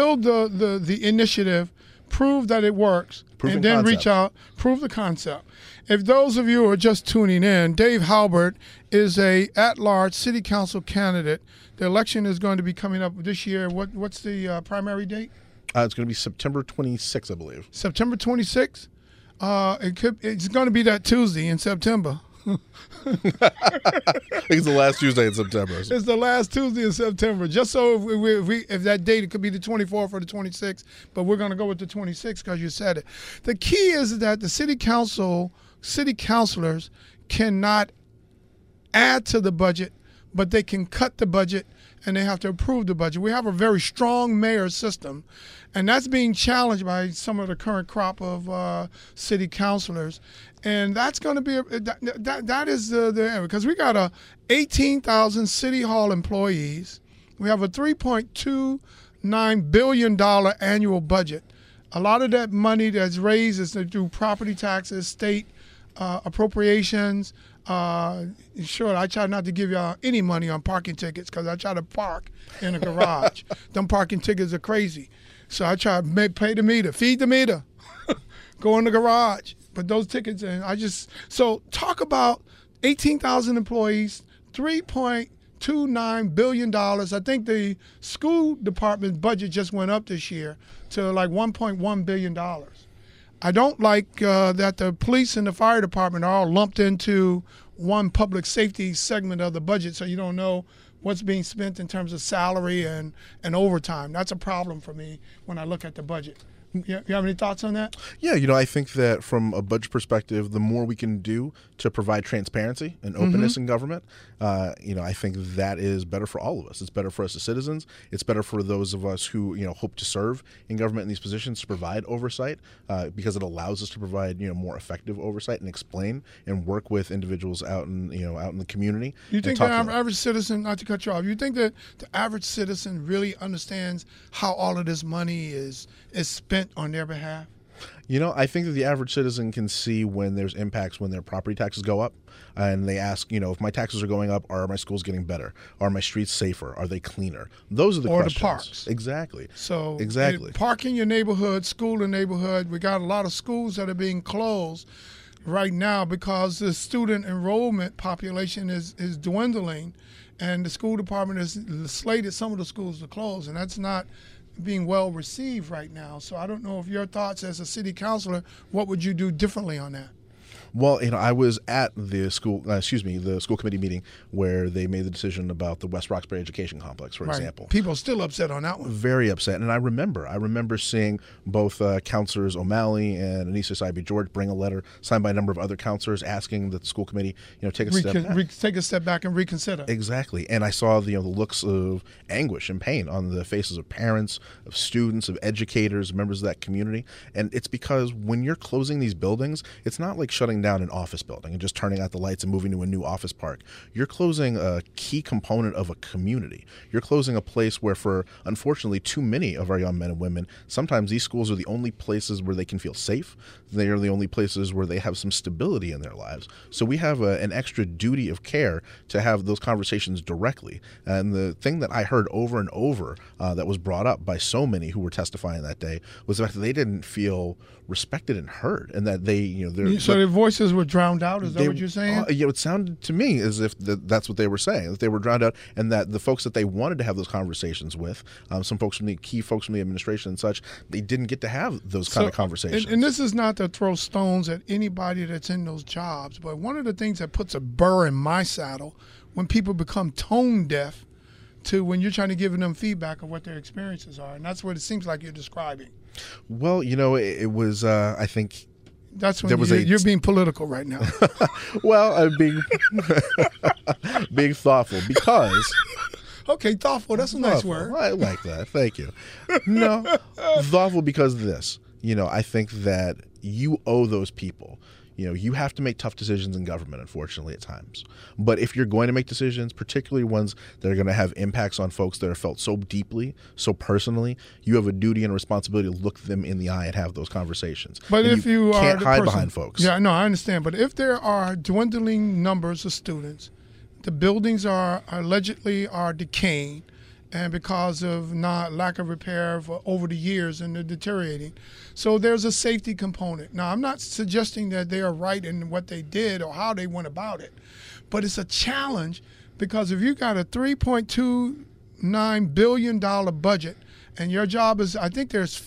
E: the initiative, prove that it works, and then reach out, prove the concept. If those of you who are just tuning in, Dave Halbert is a at-large city council candidate. The election is going to be coming up this year. What's the primary date?
F: It's going to be September 26th, I believe.
E: September 26th? It's going to be that Tuesday in September.
F: I think it's the last Tuesday in September.
E: It's the last Tuesday in September. Just so if that date, it could be the 24th or the 26th, but we're going to go with the 26th because you said it. The key is that the city councilors cannot add to the budget, but they can cut the budget and they have to approve the budget. We have a very strong mayor system, and that's being challenged by some of the current crop of city councilors. And that's going to be that is the area, because we got 18,000 city hall employees. We have a $3.29 billion annual budget. A lot of that money that's raised is through property taxes, state appropriations. Sure, I try not to give y'all any money on parking tickets because I try to park in a garage. Them parking tickets are crazy. So I try to pay the meter, feed the meter, go in the garage. But those tickets, so talk about 18,000 employees, $3.29 billion. I think the school department budget just went up this year to like $1.1 billion. I don't like that the police and the fire department are all lumped into one public safety segment of the budget, so you don't know what's being spent in terms of salary and overtime. That's a problem for me when I look at the budget. You have any thoughts on that?
F: Yeah, I think that from a budget perspective, the more we can do to provide transparency and openness in government, I think that is better for all of us. It's better for us as citizens. It's better for those of us who, hope to serve in government in these positions to provide oversight because it allows us to provide, more effective oversight and explain and work with individuals out in the community.
E: You think the average citizen, not to cut you off, you think that the average citizen really understands how all of this money is spent on their behalf?
F: I think that the average citizen can see when there's impacts when their property taxes go up, and they ask, if my taxes are going up, are my schools getting better? Are my streets safer? Are they cleaner? Those are the questions.
E: Or the parks.
F: Exactly.
E: So
F: exactly.
E: Park in your neighborhood, school in neighborhood. We got a lot of schools that are being closed right now because the student enrollment population is dwindling, and the school department has slated some of the schools to close, and that's not being well received right now. So I don't know if your thoughts as a city councilor, what would you do differently on that?
F: Well, I was at the school committee meeting where they made the decision about the West Roxbury Education Complex, for example.
E: People are still upset on that one.
F: Very upset. And I remember seeing both Councilors O'Malley and Anissa Saibi George bring a letter signed by a number of other councilors asking that the school committee, take a step back.
E: Take a step back and reconsider.
F: Exactly. And I saw the looks of anguish and pain on the faces of parents, of students, of educators, members of that community. And it's because when you're closing these buildings, it's not like shutting down an office building and just turning out the lights and moving to a new office park. You're closing a key component of a community. You're closing a place where, for unfortunately too many of our young men and women, sometimes these schools are the only places where they can feel safe. They are the only places where they have some stability in their lives. So we have an extra duty of care to have those conversations directly. And the thing that I heard over and over that was brought up by so many who were testifying that day was the fact that they didn't feel respected and heard, and that
E: their voices were drowned out. Is that what you're saying?
F: It sounded to me as if that's what they were saying, that they were drowned out, and that the folks that they wanted to have those conversations with, some folks from the key folks from the administration and such, they didn't get to have those kind of conversations.
E: And this is not to throw stones at anybody that's in those jobs, but one of the things that puts a burr in my saddle when people become tone deaf to when you're trying to give them feedback of what their experiences are, and that's what it seems like you're describing.
F: Well, it was, I think...
E: That's when you're being political right now.
F: Well, I'm being thoughtful because...
E: Okay, thoughtful. That's a nice word.
F: I like that. Thank you. No, thoughtful because of this. I think that you owe those people. You have to make tough decisions in government, unfortunately, at times. But if you're going to make decisions, particularly ones that are going to have impacts on folks that are felt so deeply, so personally, you have a duty and a responsibility to look them in the eye and have those conversations.
E: But if you
F: can't hide behind folks.
E: Yeah, no, I understand. But if there are dwindling numbers of students, the buildings are allegedly decaying, and because of lack of repair over the years, and they're deteriorating. So there's a safety component. Now, I'm not suggesting that they are right in what they did or how they went about it, but it's a challenge because if you got a $3.29 billion budget and your job is, I think there's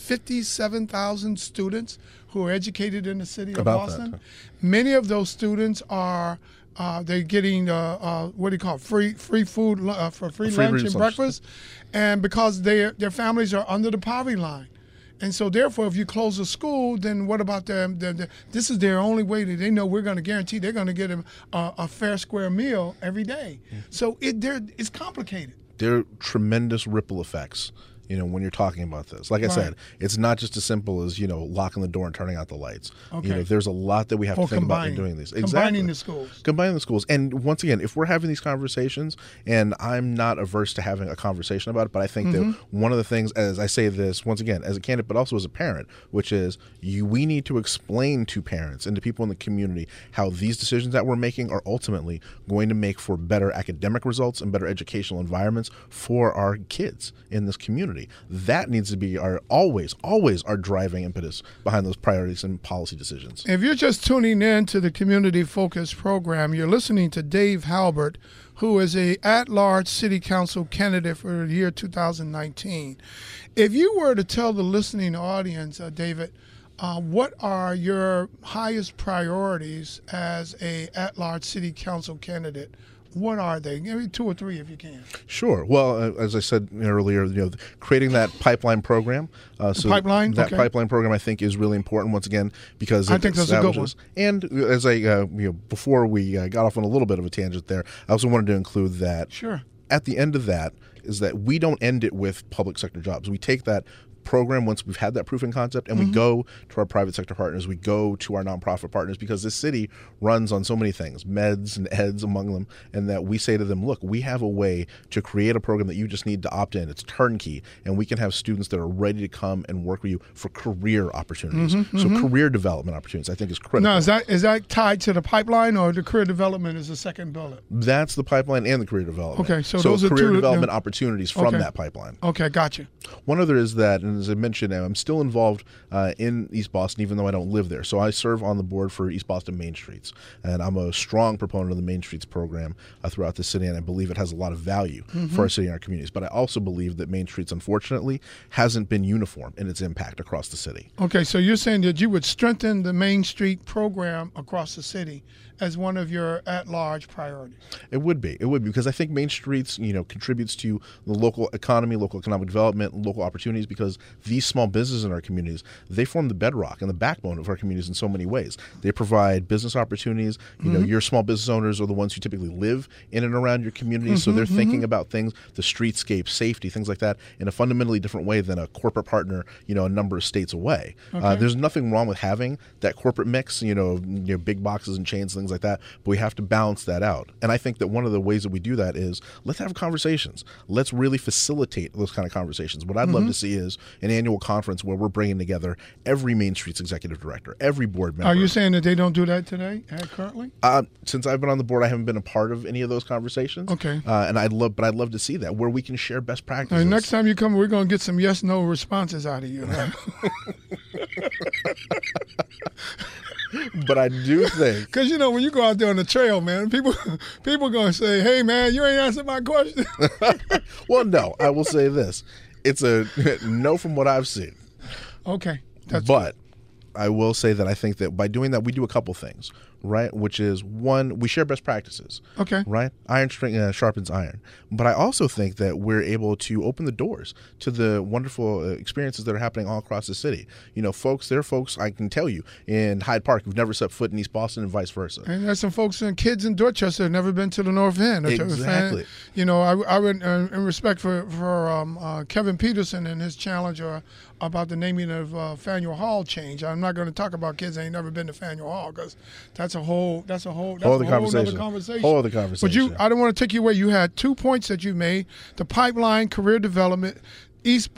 E: 57,000 students who are educated in the city of Boston. Many of those students are they're getting what do you call it? Free food for free lunch and breakfast, and because their families are under the poverty line, and so therefore, if you close a school, then what about them? This is their only way that they know we're going to guarantee they're going to get a fair square meal every day. Mm-hmm. So it's complicated. There
F: are tremendous ripple effects. When you're talking about this, like I said, it's not just as simple as locking the door and turning out the lights. Okay. There's a lot that we have to think about in doing these.
E: Combining the schools.
F: And once again, if we're having these conversations, and I'm not averse to having a conversation about it, but I think that one of the things, as I say this once again, as a candidate, but also as a parent, which is we need to explain to parents and to people in the community how these decisions that we're making are ultimately going to make for better academic results and better educational environments for our kids in this community. That needs to be always our driving impetus behind those priorities and policy decisions.
E: If you're just tuning in to the Community Focus program, you're listening to Dave Halbert, who is a at-large city council candidate for the year 2019. If you were to tell the listening audience, David, what are your highest priorities as a at-large city council candidate? What are they? Give me 2 or 3 if you can.
F: Sure. Well, as I said earlier, creating that pipeline program.
E: Pipeline
F: program, I think, is really important. Once again, because
E: I think that's a good one.
F: And as I, before we got off on a little bit of a tangent there, I also wanted to include that.
E: Sure.
F: At the end of that is that we don't end it with public sector jobs. We take that program once we've had that proof of concept, and we go to our private sector partners, we go to our nonprofit partners, because this city runs on so many things, meds and eds among them, and that we say to them, look, we have a way to create a program that you just need to opt in. It's turnkey, and we can have students that are ready to come and work with you for career opportunities. So career development opportunities, I think, is critical.
E: Now, is that tied to the pipeline, or the career development is the second bullet?
F: That's the pipeline and the career development.
E: Okay, so those are
F: career
E: two
F: development opportunities from that pipeline.
E: Okay, gotcha.
F: One other is that, and as I mentioned, I'm still involved in East Boston, even though I don't live there. So I serve on the board for East Boston Main Streets, and I'm a strong proponent of the Main Streets program throughout the city, and I believe it has a lot of value for our city and our communities. But I also believe that Main Streets, unfortunately, hasn't been uniform in its impact across the city.
E: Okay, so you're saying that you would strengthen the Main Street program across the city as one of your at-large priorities.
F: It would be because I think Main Streets, contributes to the local economy, local economic development, local opportunities, because these small businesses in our communities, they form the bedrock and the backbone of our communities in so many ways. They provide business opportunities. Your small business owners are the ones who typically live in and around your communities, so they're thinking about things, the streetscape, safety, things like that, in a fundamentally different way than a corporate partner, a number of states away.
E: Okay.
F: There's nothing wrong with having that corporate mix, big boxes and chains, things like that, but we have to balance that out. And I think that one of the ways that we do that is let's have conversations. Let's really facilitate those kind of conversations. What I'd love to see is an annual conference where we're bringing together every Main Streets executive director, every board member.
E: Are you saying that they don't do that today, currently?
F: Since I've been on the board, I haven't been a part of any of those conversations.
E: Okay.
F: And I'd love to see that, where we can share best practices.
E: Next time you come, we're going to get some yes/no responses out of you. Right?
F: But I do think,
E: because when you go out there on the trail, man, people going to say, "Hey, man, you ain't answered my question."
F: Well, no, I will say this: it's a no from what I've seen.
E: Okay,
F: but I will say that I think that by doing that, we do a couple things, right? Which is, one, we share best practices.
E: Okay.
F: Right? Iron sharpens iron. But I also think that we're able to open the doors to the wonderful experiences that are happening all across the city. There are folks, I can tell you, in Hyde Park who've never set foot in East Boston and vice versa.
E: And there's some folks and kids in Dorchester who've never been to the North End.
F: Exactly.
E: I would, in respect for Kevin Peterson and his challenge about the naming of Faneuil Hall change. I'm not going to talk about kids that ain't never been to Faneuil Hall, because that's a whole other conversation.
F: Whole other conversation.
E: But I don't want to take you away. You had 2 points that you made: the pipeline, career development. East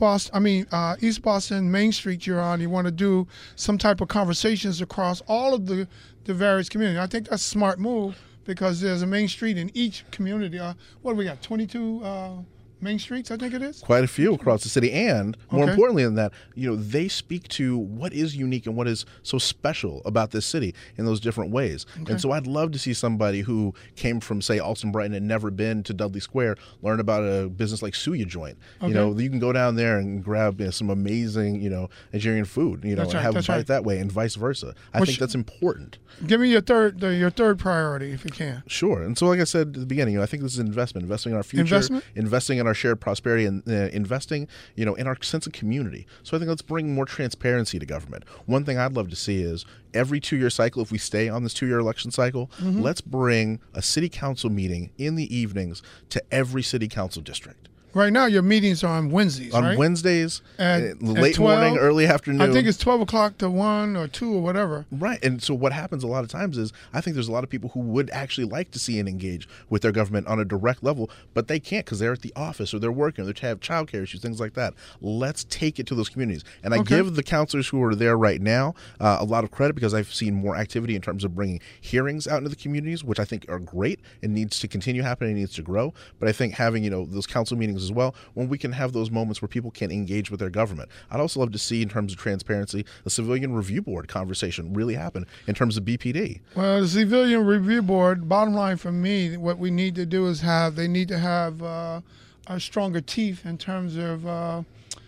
E: Boston Main Street you're on. You want to do some type of conversations across all of the various communities. I think that's a smart move, because there's a Main Street in each community. What do we got? 22 Main Streets, I think it is?
F: Quite a few across the city. And more importantly than that, they speak to what is unique and what is so special about this city in those different ways. Okay. And so I'd love to see somebody who came from, say, Alston Brighton and never been to Dudley Square learn about a business like Suya Joint. Okay. You can go down there and grab some amazing, Nigerian food, and have a bite that way, and vice versa. I think that's important.
E: Give me your third priority, if you can.
F: Sure. And so, like I said at the beginning, I think this is investing in our future, investing in our shared prosperity, and investing, in our sense of community. So I think let's bring more transparency to government. One thing I'd love to see is every 2-year cycle, if we stay on this 2-year election cycle, let's bring a city council meeting in the evenings to every city council district.
E: Right now, your meetings are on Wednesdays,
F: right? On Wednesdays, late 12, morning, early afternoon.
E: I think it's 12 o'clock to 1 or 2 or whatever.
F: Right. And so what happens a lot of times is I think there's a lot of people who would actually like to see and engage with their government on a direct level, but they can't because they're at the office or they're working or they have childcare issues, things like that. Let's take it to those communities. And I give the counselors who are there right now a lot of credit, because I've seen more activity in terms of bringing hearings out into the communities, which I think are great and needs to continue happening, needs to grow. But I think having, those council meetings as well, when we can have those moments where people can engage with their government. I'd also love to see, in terms of transparency, a civilian review board conversation really happen in terms of BPD.
E: Well, the civilian review board, bottom line for me, what we need to do is they need to have a stronger teeth in terms of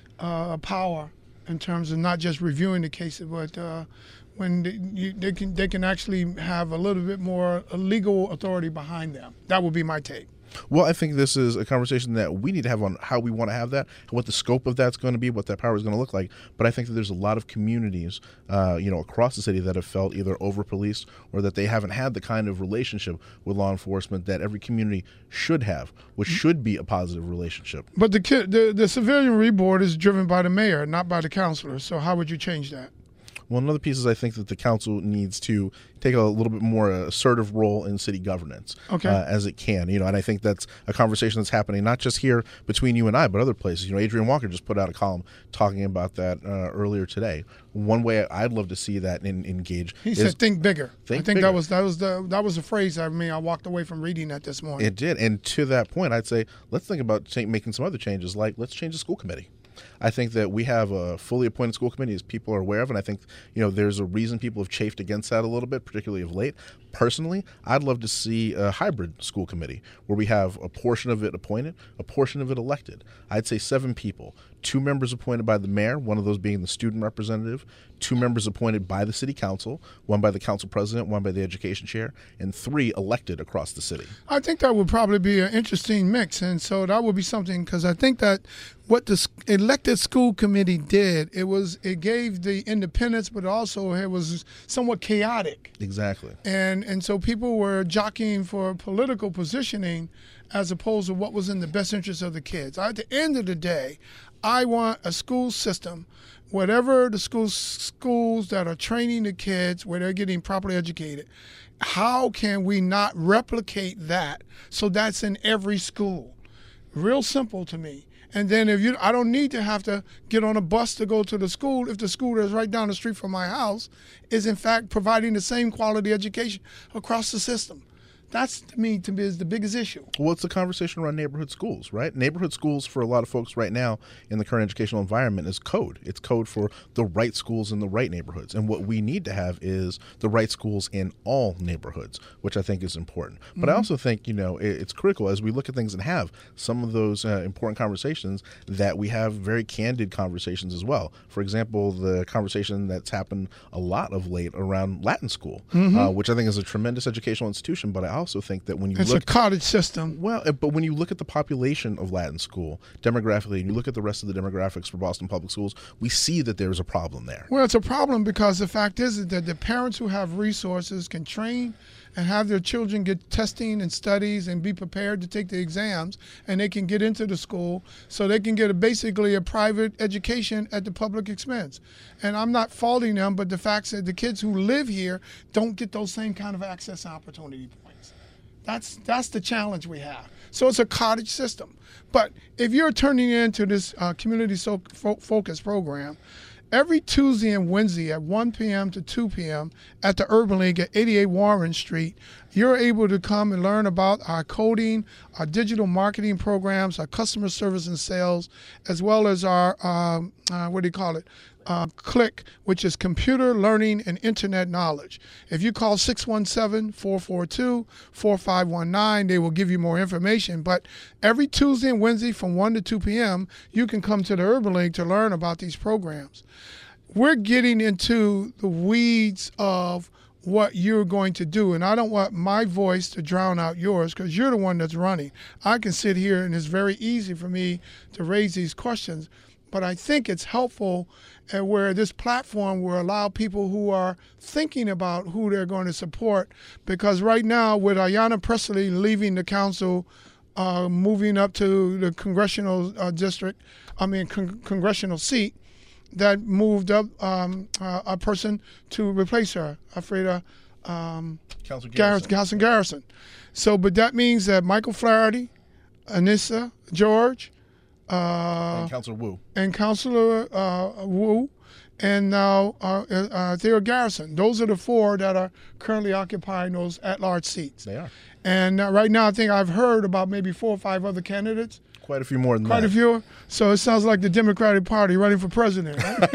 E: power, in terms of not just reviewing the cases, but when they can actually have a little bit more legal authority behind them. That would be my take.
F: Well, I think this is a conversation that we need to have on how we want to have that, what the scope of that's going to be, what that power is going to look like. But I think that there's a lot of communities, across the city that have felt either over-policed or that they haven't had the kind of relationship with law enforcement that every community should have, which should be a positive relationship.
E: But the civilian review board is driven by the mayor, not by the councilors. So how would you change that?
F: Well, another piece is I think that the council needs to take a little bit more assertive role in city governance as it can. And I think that's a conversation that's happening not just here between you and I, but other places. Adrian Walker just put out a column talking about that earlier today. One way I'd love to see that engage.
E: He said, "Think bigger." I think
F: bigger.
E: that was the phrase. I walked away from reading that this morning.
F: It did, and to that point, I'd say let's think about making some other changes, like let's change the school committee. I think that we have a fully appointed school committee, as people are aware of, and I think there's a reason people have chafed against that a little bit, particularly of late. Personally, I'd love to see a hybrid school committee where we have a portion of it appointed, a portion of it elected. I'd say 7 people, 2 members appointed by the mayor, one of those being the student representative, 2 members appointed by the city council, 1 by the council president, 1 by the education chair, and 3 elected across the city.
E: I think that would probably be an interesting mix, and so that would be something, because I think that what the elected school committee did, it gave the independence, but also it was somewhat chaotic.
F: Exactly.
E: And so people were jockeying for political positioning as opposed to what was in the best interest of the kids. At the end of the day, I want a school system, whatever the schools that are training the kids, where they're getting properly educated, how can we not replicate that so that's in every school? Real simple to me. And then I don't need to have to get on a bus to go to the school if the school that's right down the street from my house is in fact providing the same quality education across the system. That's, to me, is the biggest issue.
F: Well, it's the conversation around neighborhood schools, right? Neighborhood schools for a lot of folks right now in the current educational environment is code. It's code for the right schools in the right neighborhoods. And what we need to have is the right schools in all neighborhoods, which I think is important. But I also think, it's critical as we look at things and have some of those important conversations that we have very candid conversations as well. For example, the conversation that's happened a lot of late around Latin school, which I think is a tremendous educational institution, but I also think that when you
E: it's
F: look
E: a cottage system.
F: Well, but when you look at the population of Latin school demographically, and you look at the rest of the demographics for Boston Public Schools, we see that there's a problem there.
E: Well, it's a problem because the fact is that the parents who have resources can train and have their children get testing and studies and be prepared to take the exams, and they can get into the school so they can get basically a private education at the public expense. And I'm not faulting them, but the fact that the kids who live here don't get those same kind of access opportunity points. That's the challenge we have. So it's a cottage system. But if you're turning into this community focus program, every Tuesday and Wednesday at 1 p.m. to 2 p.m. at the Urban League at 88 Warren Street, you're able to come and learn about our coding, our digital marketing programs, our customer service and sales, as well as our, CLIck, which is Computer Learning and Internet Knowledge. If you call 617-442-4519, they will give you more information. But every Tuesday and Wednesday from 1 to 2 p.m., you can come to the Urban League to learn about these programs. We're getting into the weeds of what you're going to do, and I don't want my voice to drown out yours because you're the one that's running. I can sit here and it's very easy for me to raise these questions, but I think it's helpful where this platform will allow people who are thinking about who they're going to support, because right now with Ayanna Pressley leaving the council, moving up to the congressional congressional seat, that moved up a person to replace her, Alfreda Garrison. So, but that means that Michael Flaherty, Anissa George,
F: and
E: Councilor Wu, and now Theo Garrison. Those are the 4 that are currently occupying those at-large seats.
F: They are.
E: And right now I think I've heard about maybe 4 or 5 other candidates.
F: Quite a few more than that.
E: Quite a few. So it sounds like the Democratic Party running for president, right?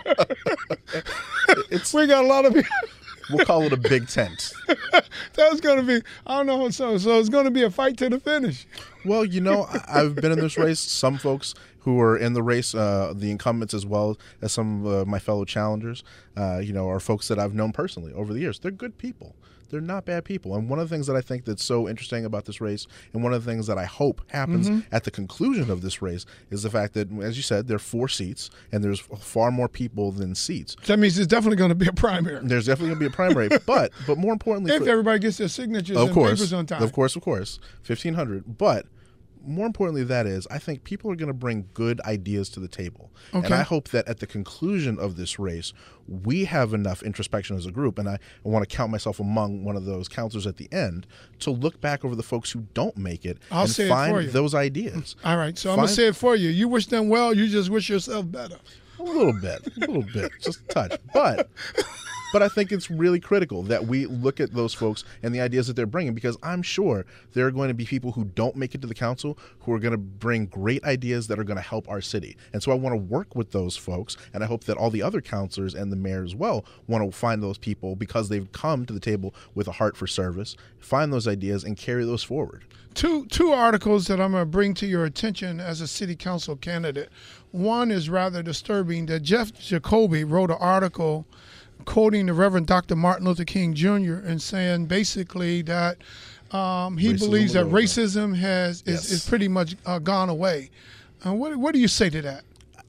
E: We got a lot of people.
F: We'll call it a big tent.
E: That's going to be, I don't know, so it's going to be a fight to the finish.
F: Well, I've been in this race. Some folks who are in the race, the incumbents as well as some of my fellow challengers, are folks that I've known personally over the years. They're good people. They're not bad people. And one of the things that I think that's so interesting about this race, and one of the things that I hope happens at the conclusion of this race, is the fact that, as you said, there are 4 seats, and there's far more people than seats.
E: That means there's definitely going to be a primary.
F: There's definitely going to be a primary. but more importantly...
E: If everybody gets their signatures and papers on time.
F: Of course. 1,500. But... more importantly, that is, I think people are going to bring good ideas to the table. Okay. And I hope that at the conclusion of this race, we have enough introspection as a group, and I want to count myself among one of those counselors at the end, to look back over the folks who don't make it and find those ideas.
E: All right, so I'm going to say it for you. You wish them well, you just wish yourself better.
F: A little bit, just a touch. But But I think it's really critical that we look at those folks and the ideas that they're bringing, because I'm sure there are going to be people who don't make it to the council who are going to bring great ideas that are going to help our city. And so I want to work with those folks, and I hope that all the other councilors and the mayor as well want to find those people because they've come to the table with a heart for service, find those ideas, and carry those forward.
E: Two articles that I'm going to bring to your attention as a city council candidate. One is rather disturbing, that Jeff Jacoby wrote an article quoting the Reverend Dr. Martin Luther King Jr. and saying basically that he believes that racism is pretty much gone away. What do you say to that?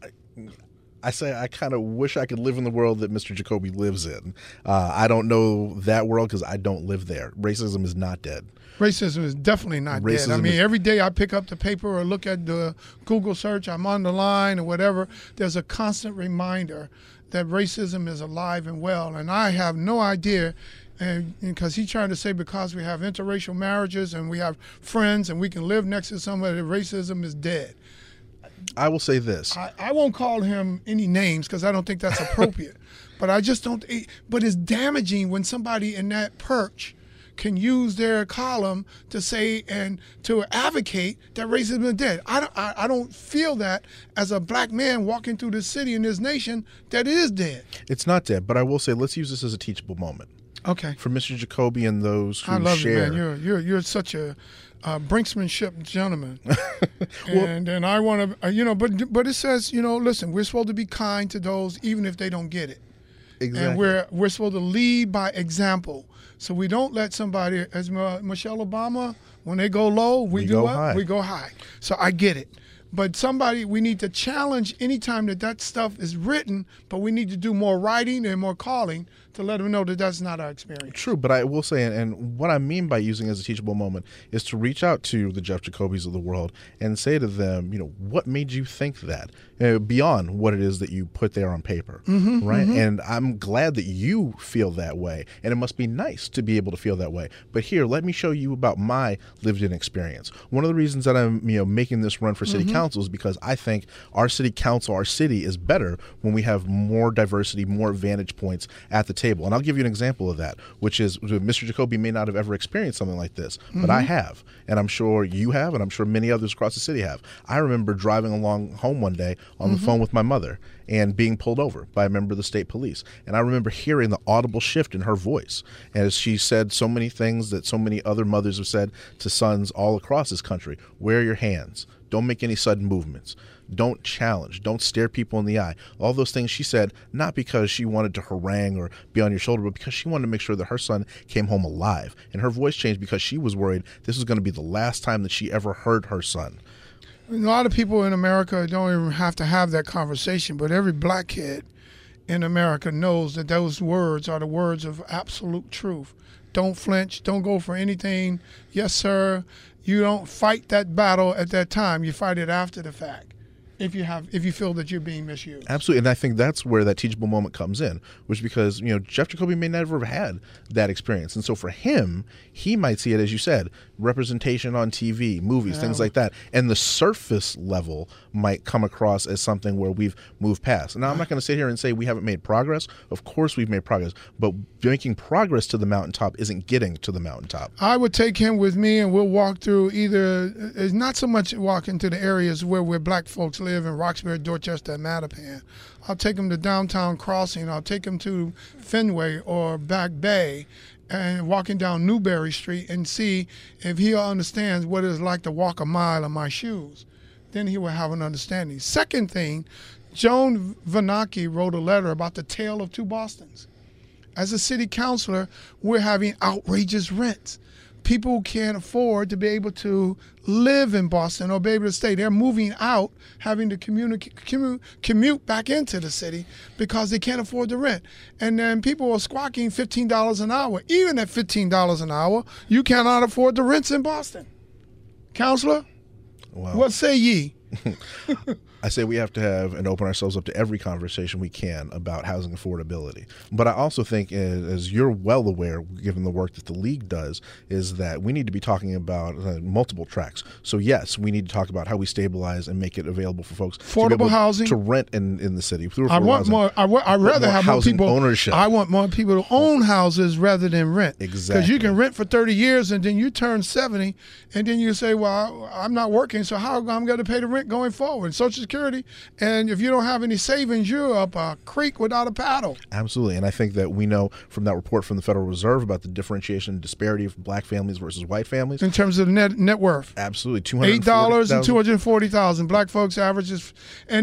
F: I say I kind of wish I could live in the world that Mr. Jacoby lives in. I don't know that world because I don't live there. Racism is not dead.
E: Racism is definitely not dead. I mean, every day I pick up the paper or look at the Google search, I'm on the line or whatever, there's a constant reminder that racism is alive and well. And I have no idea, and because he's trying to say because we have interracial marriages and we have friends and we can live next to somebody, racism is dead.
F: I will say this.
E: I won't call him any names because I don't think that's appropriate. But I just don't. But it's damaging when somebody in that perch can use their column to say and to advocate that racism is dead. I don't feel that as a black man walking through this city and this nation that it is dead.
F: It's not dead, but I will say let's use this as a teachable moment.
E: Okay.
F: For Mr. Jacoby and those who
E: I love
F: share.
E: you, man. You're such a brinksmanship gentleman. and I want to, but it says, listen, we're supposed to be kind to those even if they don't get it.
F: Exactly.
E: And we're supposed to lead by example. So we don't let somebody, as Michelle Obama, when they go low, we do what?
F: High.
E: We go high. So I get it. But we need to challenge anytime that stuff is written, but we need to do more writing and more calling to let them know that that's not our experience.
F: True, but I will say, and what I mean by using it as a teachable moment is to reach out to the Jeff Jacobys of the world and say to them, what made you think that? Beyond what it is that you put there on paper, right? Mm-hmm. And I'm glad that you feel that way, and it must be nice to be able to feel that way. But here, let me show you about my lived-in experience. One of the reasons that I'm, making this run for city council is because I think our city council, our city is better when we have more diversity, more vantage points at the table. And I'll give you an example of that, which is Mr. Jacoby may not have ever experienced something like this, but I have, and I'm sure you have, and I'm sure many others across the city have. I remember driving along home one day on the phone with my mother and being pulled over by a member of the state police. And I remember hearing the audible shift in her voice as she said so many things that so many other mothers have said to sons all across this country. Wear your hands. Don't make any sudden movements. Don't challenge. Don't stare people in the eye. All those things she said, not because she wanted to harangue or be on your shoulder, but because she wanted to make sure that her son came home alive. And her voice changed because she was worried this was going to be the last time that she ever heard her son.
E: A lot of people in America don't even have to have that conversation, but every black kid in America knows that those words are the words of absolute truth. Don't flinch. Don't go for anything. Yes, sir. You don't fight that battle at that time. You fight it after the fact. If you feel that you're being misused.
F: Absolutely, and I think that's where that teachable moment comes in, which because Jeff Jacoby may never have had that experience, and so for him, he might see it, as you said, representation on TV, movies, things like that, and the surface level might come across as something where we've moved past. Now, I'm not going to sit here and say we haven't made progress. Of course, we've made progress, but making progress to the mountaintop isn't getting to the mountaintop.
E: I would take him with me, and we'll walk through it's not so much walking to the areas where black folks live in Roxbury, Dorchester, and Mattapan. I'll take him to Downtown Crossing. I'll take him to Fenway or Back Bay and walking down Newberry Street and see if he understands what it's like to walk a mile in my shoes. Then he will have an understanding. Second thing, Joan Vanaki wrote a letter about the tale of two Bostons. As a city councilor, we're having outrageous rents. People can't afford to be able to live in Boston or be able to stay. They're moving out, having to commute back into the city because they can't afford the rent. And then people are squawking $15 an hour. Even at $15 an hour, you cannot afford the rents in Boston. Counselor, what say ye?
F: I say we have to have and open ourselves up to every conversation we can about housing affordability. But I also think, as you're well aware, given the work that the league does, is that we need to be talking about multiple tracks. So yes, we need to talk about how we stabilize and make it available for folks
E: affordable housing
F: to rent in the city.
E: I want more. I'd rather have more people
F: ownership.
E: I want more people to own houses rather than rent.
F: Exactly.
E: Because you can rent for 30 years and then you turn 70 and then you say, well, I'm not working, so how am I going to pay the rent going forward? Social Security. And if you don't have any savings, you're up a creek without a paddle.
F: Absolutely. And I think that we know from that report from the Federal Reserve about the differation and disparity of black families versus white families.
E: In terms of net worth.
F: Absolutely.
E: $8 and $240,000. Black folks averages,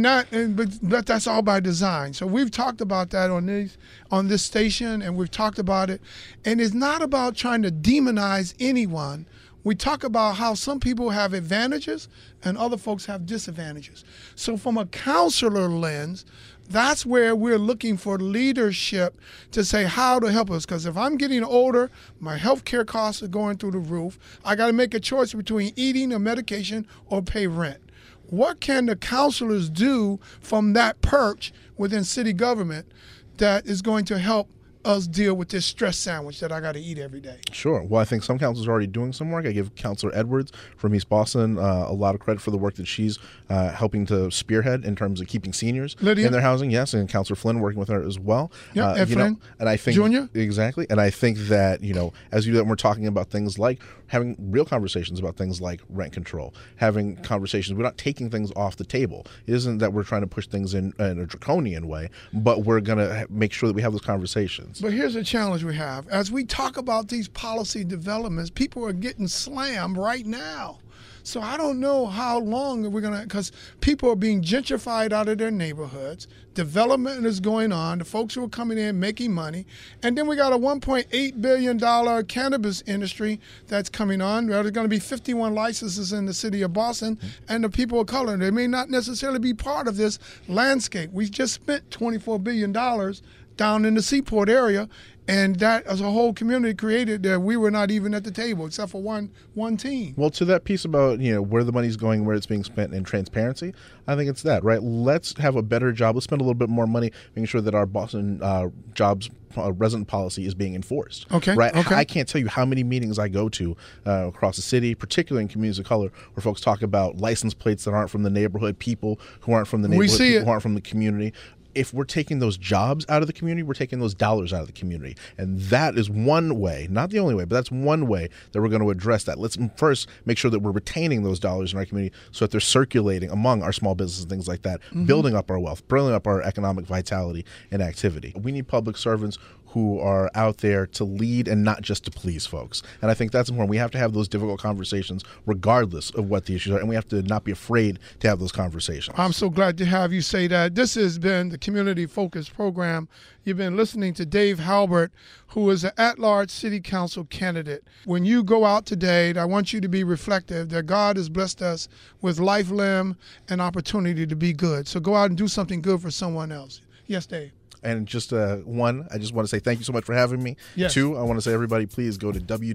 E: but that's all by design. So we've talked about that on this station, and we've talked about it. And it's not about trying to demonize anyone. We talk about how some people have advantages and other folks have disadvantages. So from a counselor lens, that's where we're looking for leadership to say how to help us. Because if I'm getting older, my health care costs are going through the roof. I got to make a choice between eating or medication or pay rent. What can the counselors do from that perch within city government that is going to help us deal with this stress sandwich that I got to eat every day?
F: Sure. Well, I think some councils are already doing some work. I give Councilor Edwards from East Boston a lot of credit for the work that she's helping to spearhead in terms of keeping seniors in their housing. Yes, and Councilor Flynn working with her as well.
E: Yeah, Ed Flynn,
F: and I think
E: Junior.
F: Exactly. And I think that as we're talking about things like having real conversations about things like rent control, having conversations. We're not taking things off the table. It isn't that we're trying to push things in a draconian way, but we're going to make sure that we have those conversations.
E: But here's a challenge we have. As we talk about these policy developments, people are getting slammed right now. So I don't know how long we're going to, because people are being gentrified out of their neighborhoods. Development is going on. The folks who are coming in making money. And then we got a $1.8 billion cannabis industry that's coming on. There's going to be 51 licenses in the city of Boston. And the people of color, they may not necessarily be part of this landscape. We just spent $24 billion down in the Seaport area, and that as a whole community created that we were not even at the table except for one team.
F: Well, to that piece about where the money's going, where it's being spent, and transparency, I think it's that, right? Let's have a better job. Let's spend a little bit more money making sure that our Boston jobs resident policy is being enforced.
E: Okay.
F: Right.
E: Okay.
F: I can't tell you how many meetings I go to across the city, particularly in communities of color, where folks talk about license plates that aren't from the neighborhood, people who aren't from the neighborhood, people who aren't from the community. If we're taking those jobs out of the community, we're taking those dollars out of the community. And that is one way, not the only way, but that's one way that we're going to address that. Let's first make sure that we're retaining those dollars in our community so that they're circulating among our small businesses and things like that, building up our wealth, building up our economic vitality and activity. We need public servants who are out there to lead and not just to please folks. And I think that's important. We have to have those difficult conversations regardless of what the issues are, and we have to not be afraid to have those conversations.
E: I'm so glad to have you say that. This has been the Community Focus Program. You've been listening to Dave Halbert, who is an at-large city council candidate. When you go out today, I want you to be reflective that God has blessed us with life, limb, and opportunity to be good. So go out and do something good for someone else. Yes, Dave.
F: And just one, I just want to say thank you so much for having me.
E: Yes.
F: Two, I want to say everybody please go to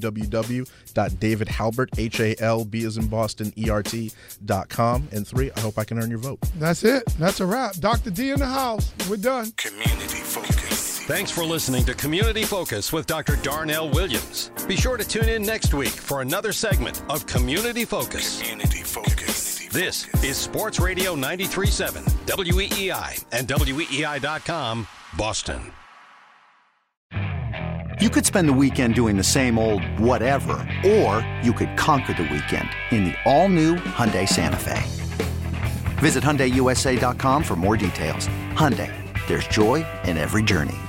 F: www.davidhalbert, H-A-L-B as in Boston, E-R-T.com. And three, I hope I can earn your vote.
E: That's it. That's a wrap. Dr. D in the house. We're done.
C: Community Focus.
D: Thanks for listening to Community Focus with Dr. Darnell Williams. Be sure to tune in next week for another segment of Community Focus.
C: Community Focus.
D: This is Sports Radio 93.7, WEEI and WEEI.com, Boston.
G: You could spend the weekend doing the same old whatever, or you could conquer the weekend in the all-new Hyundai Santa Fe. Visit HyundaiUSA.com for more details. Hyundai, there's joy in every journey.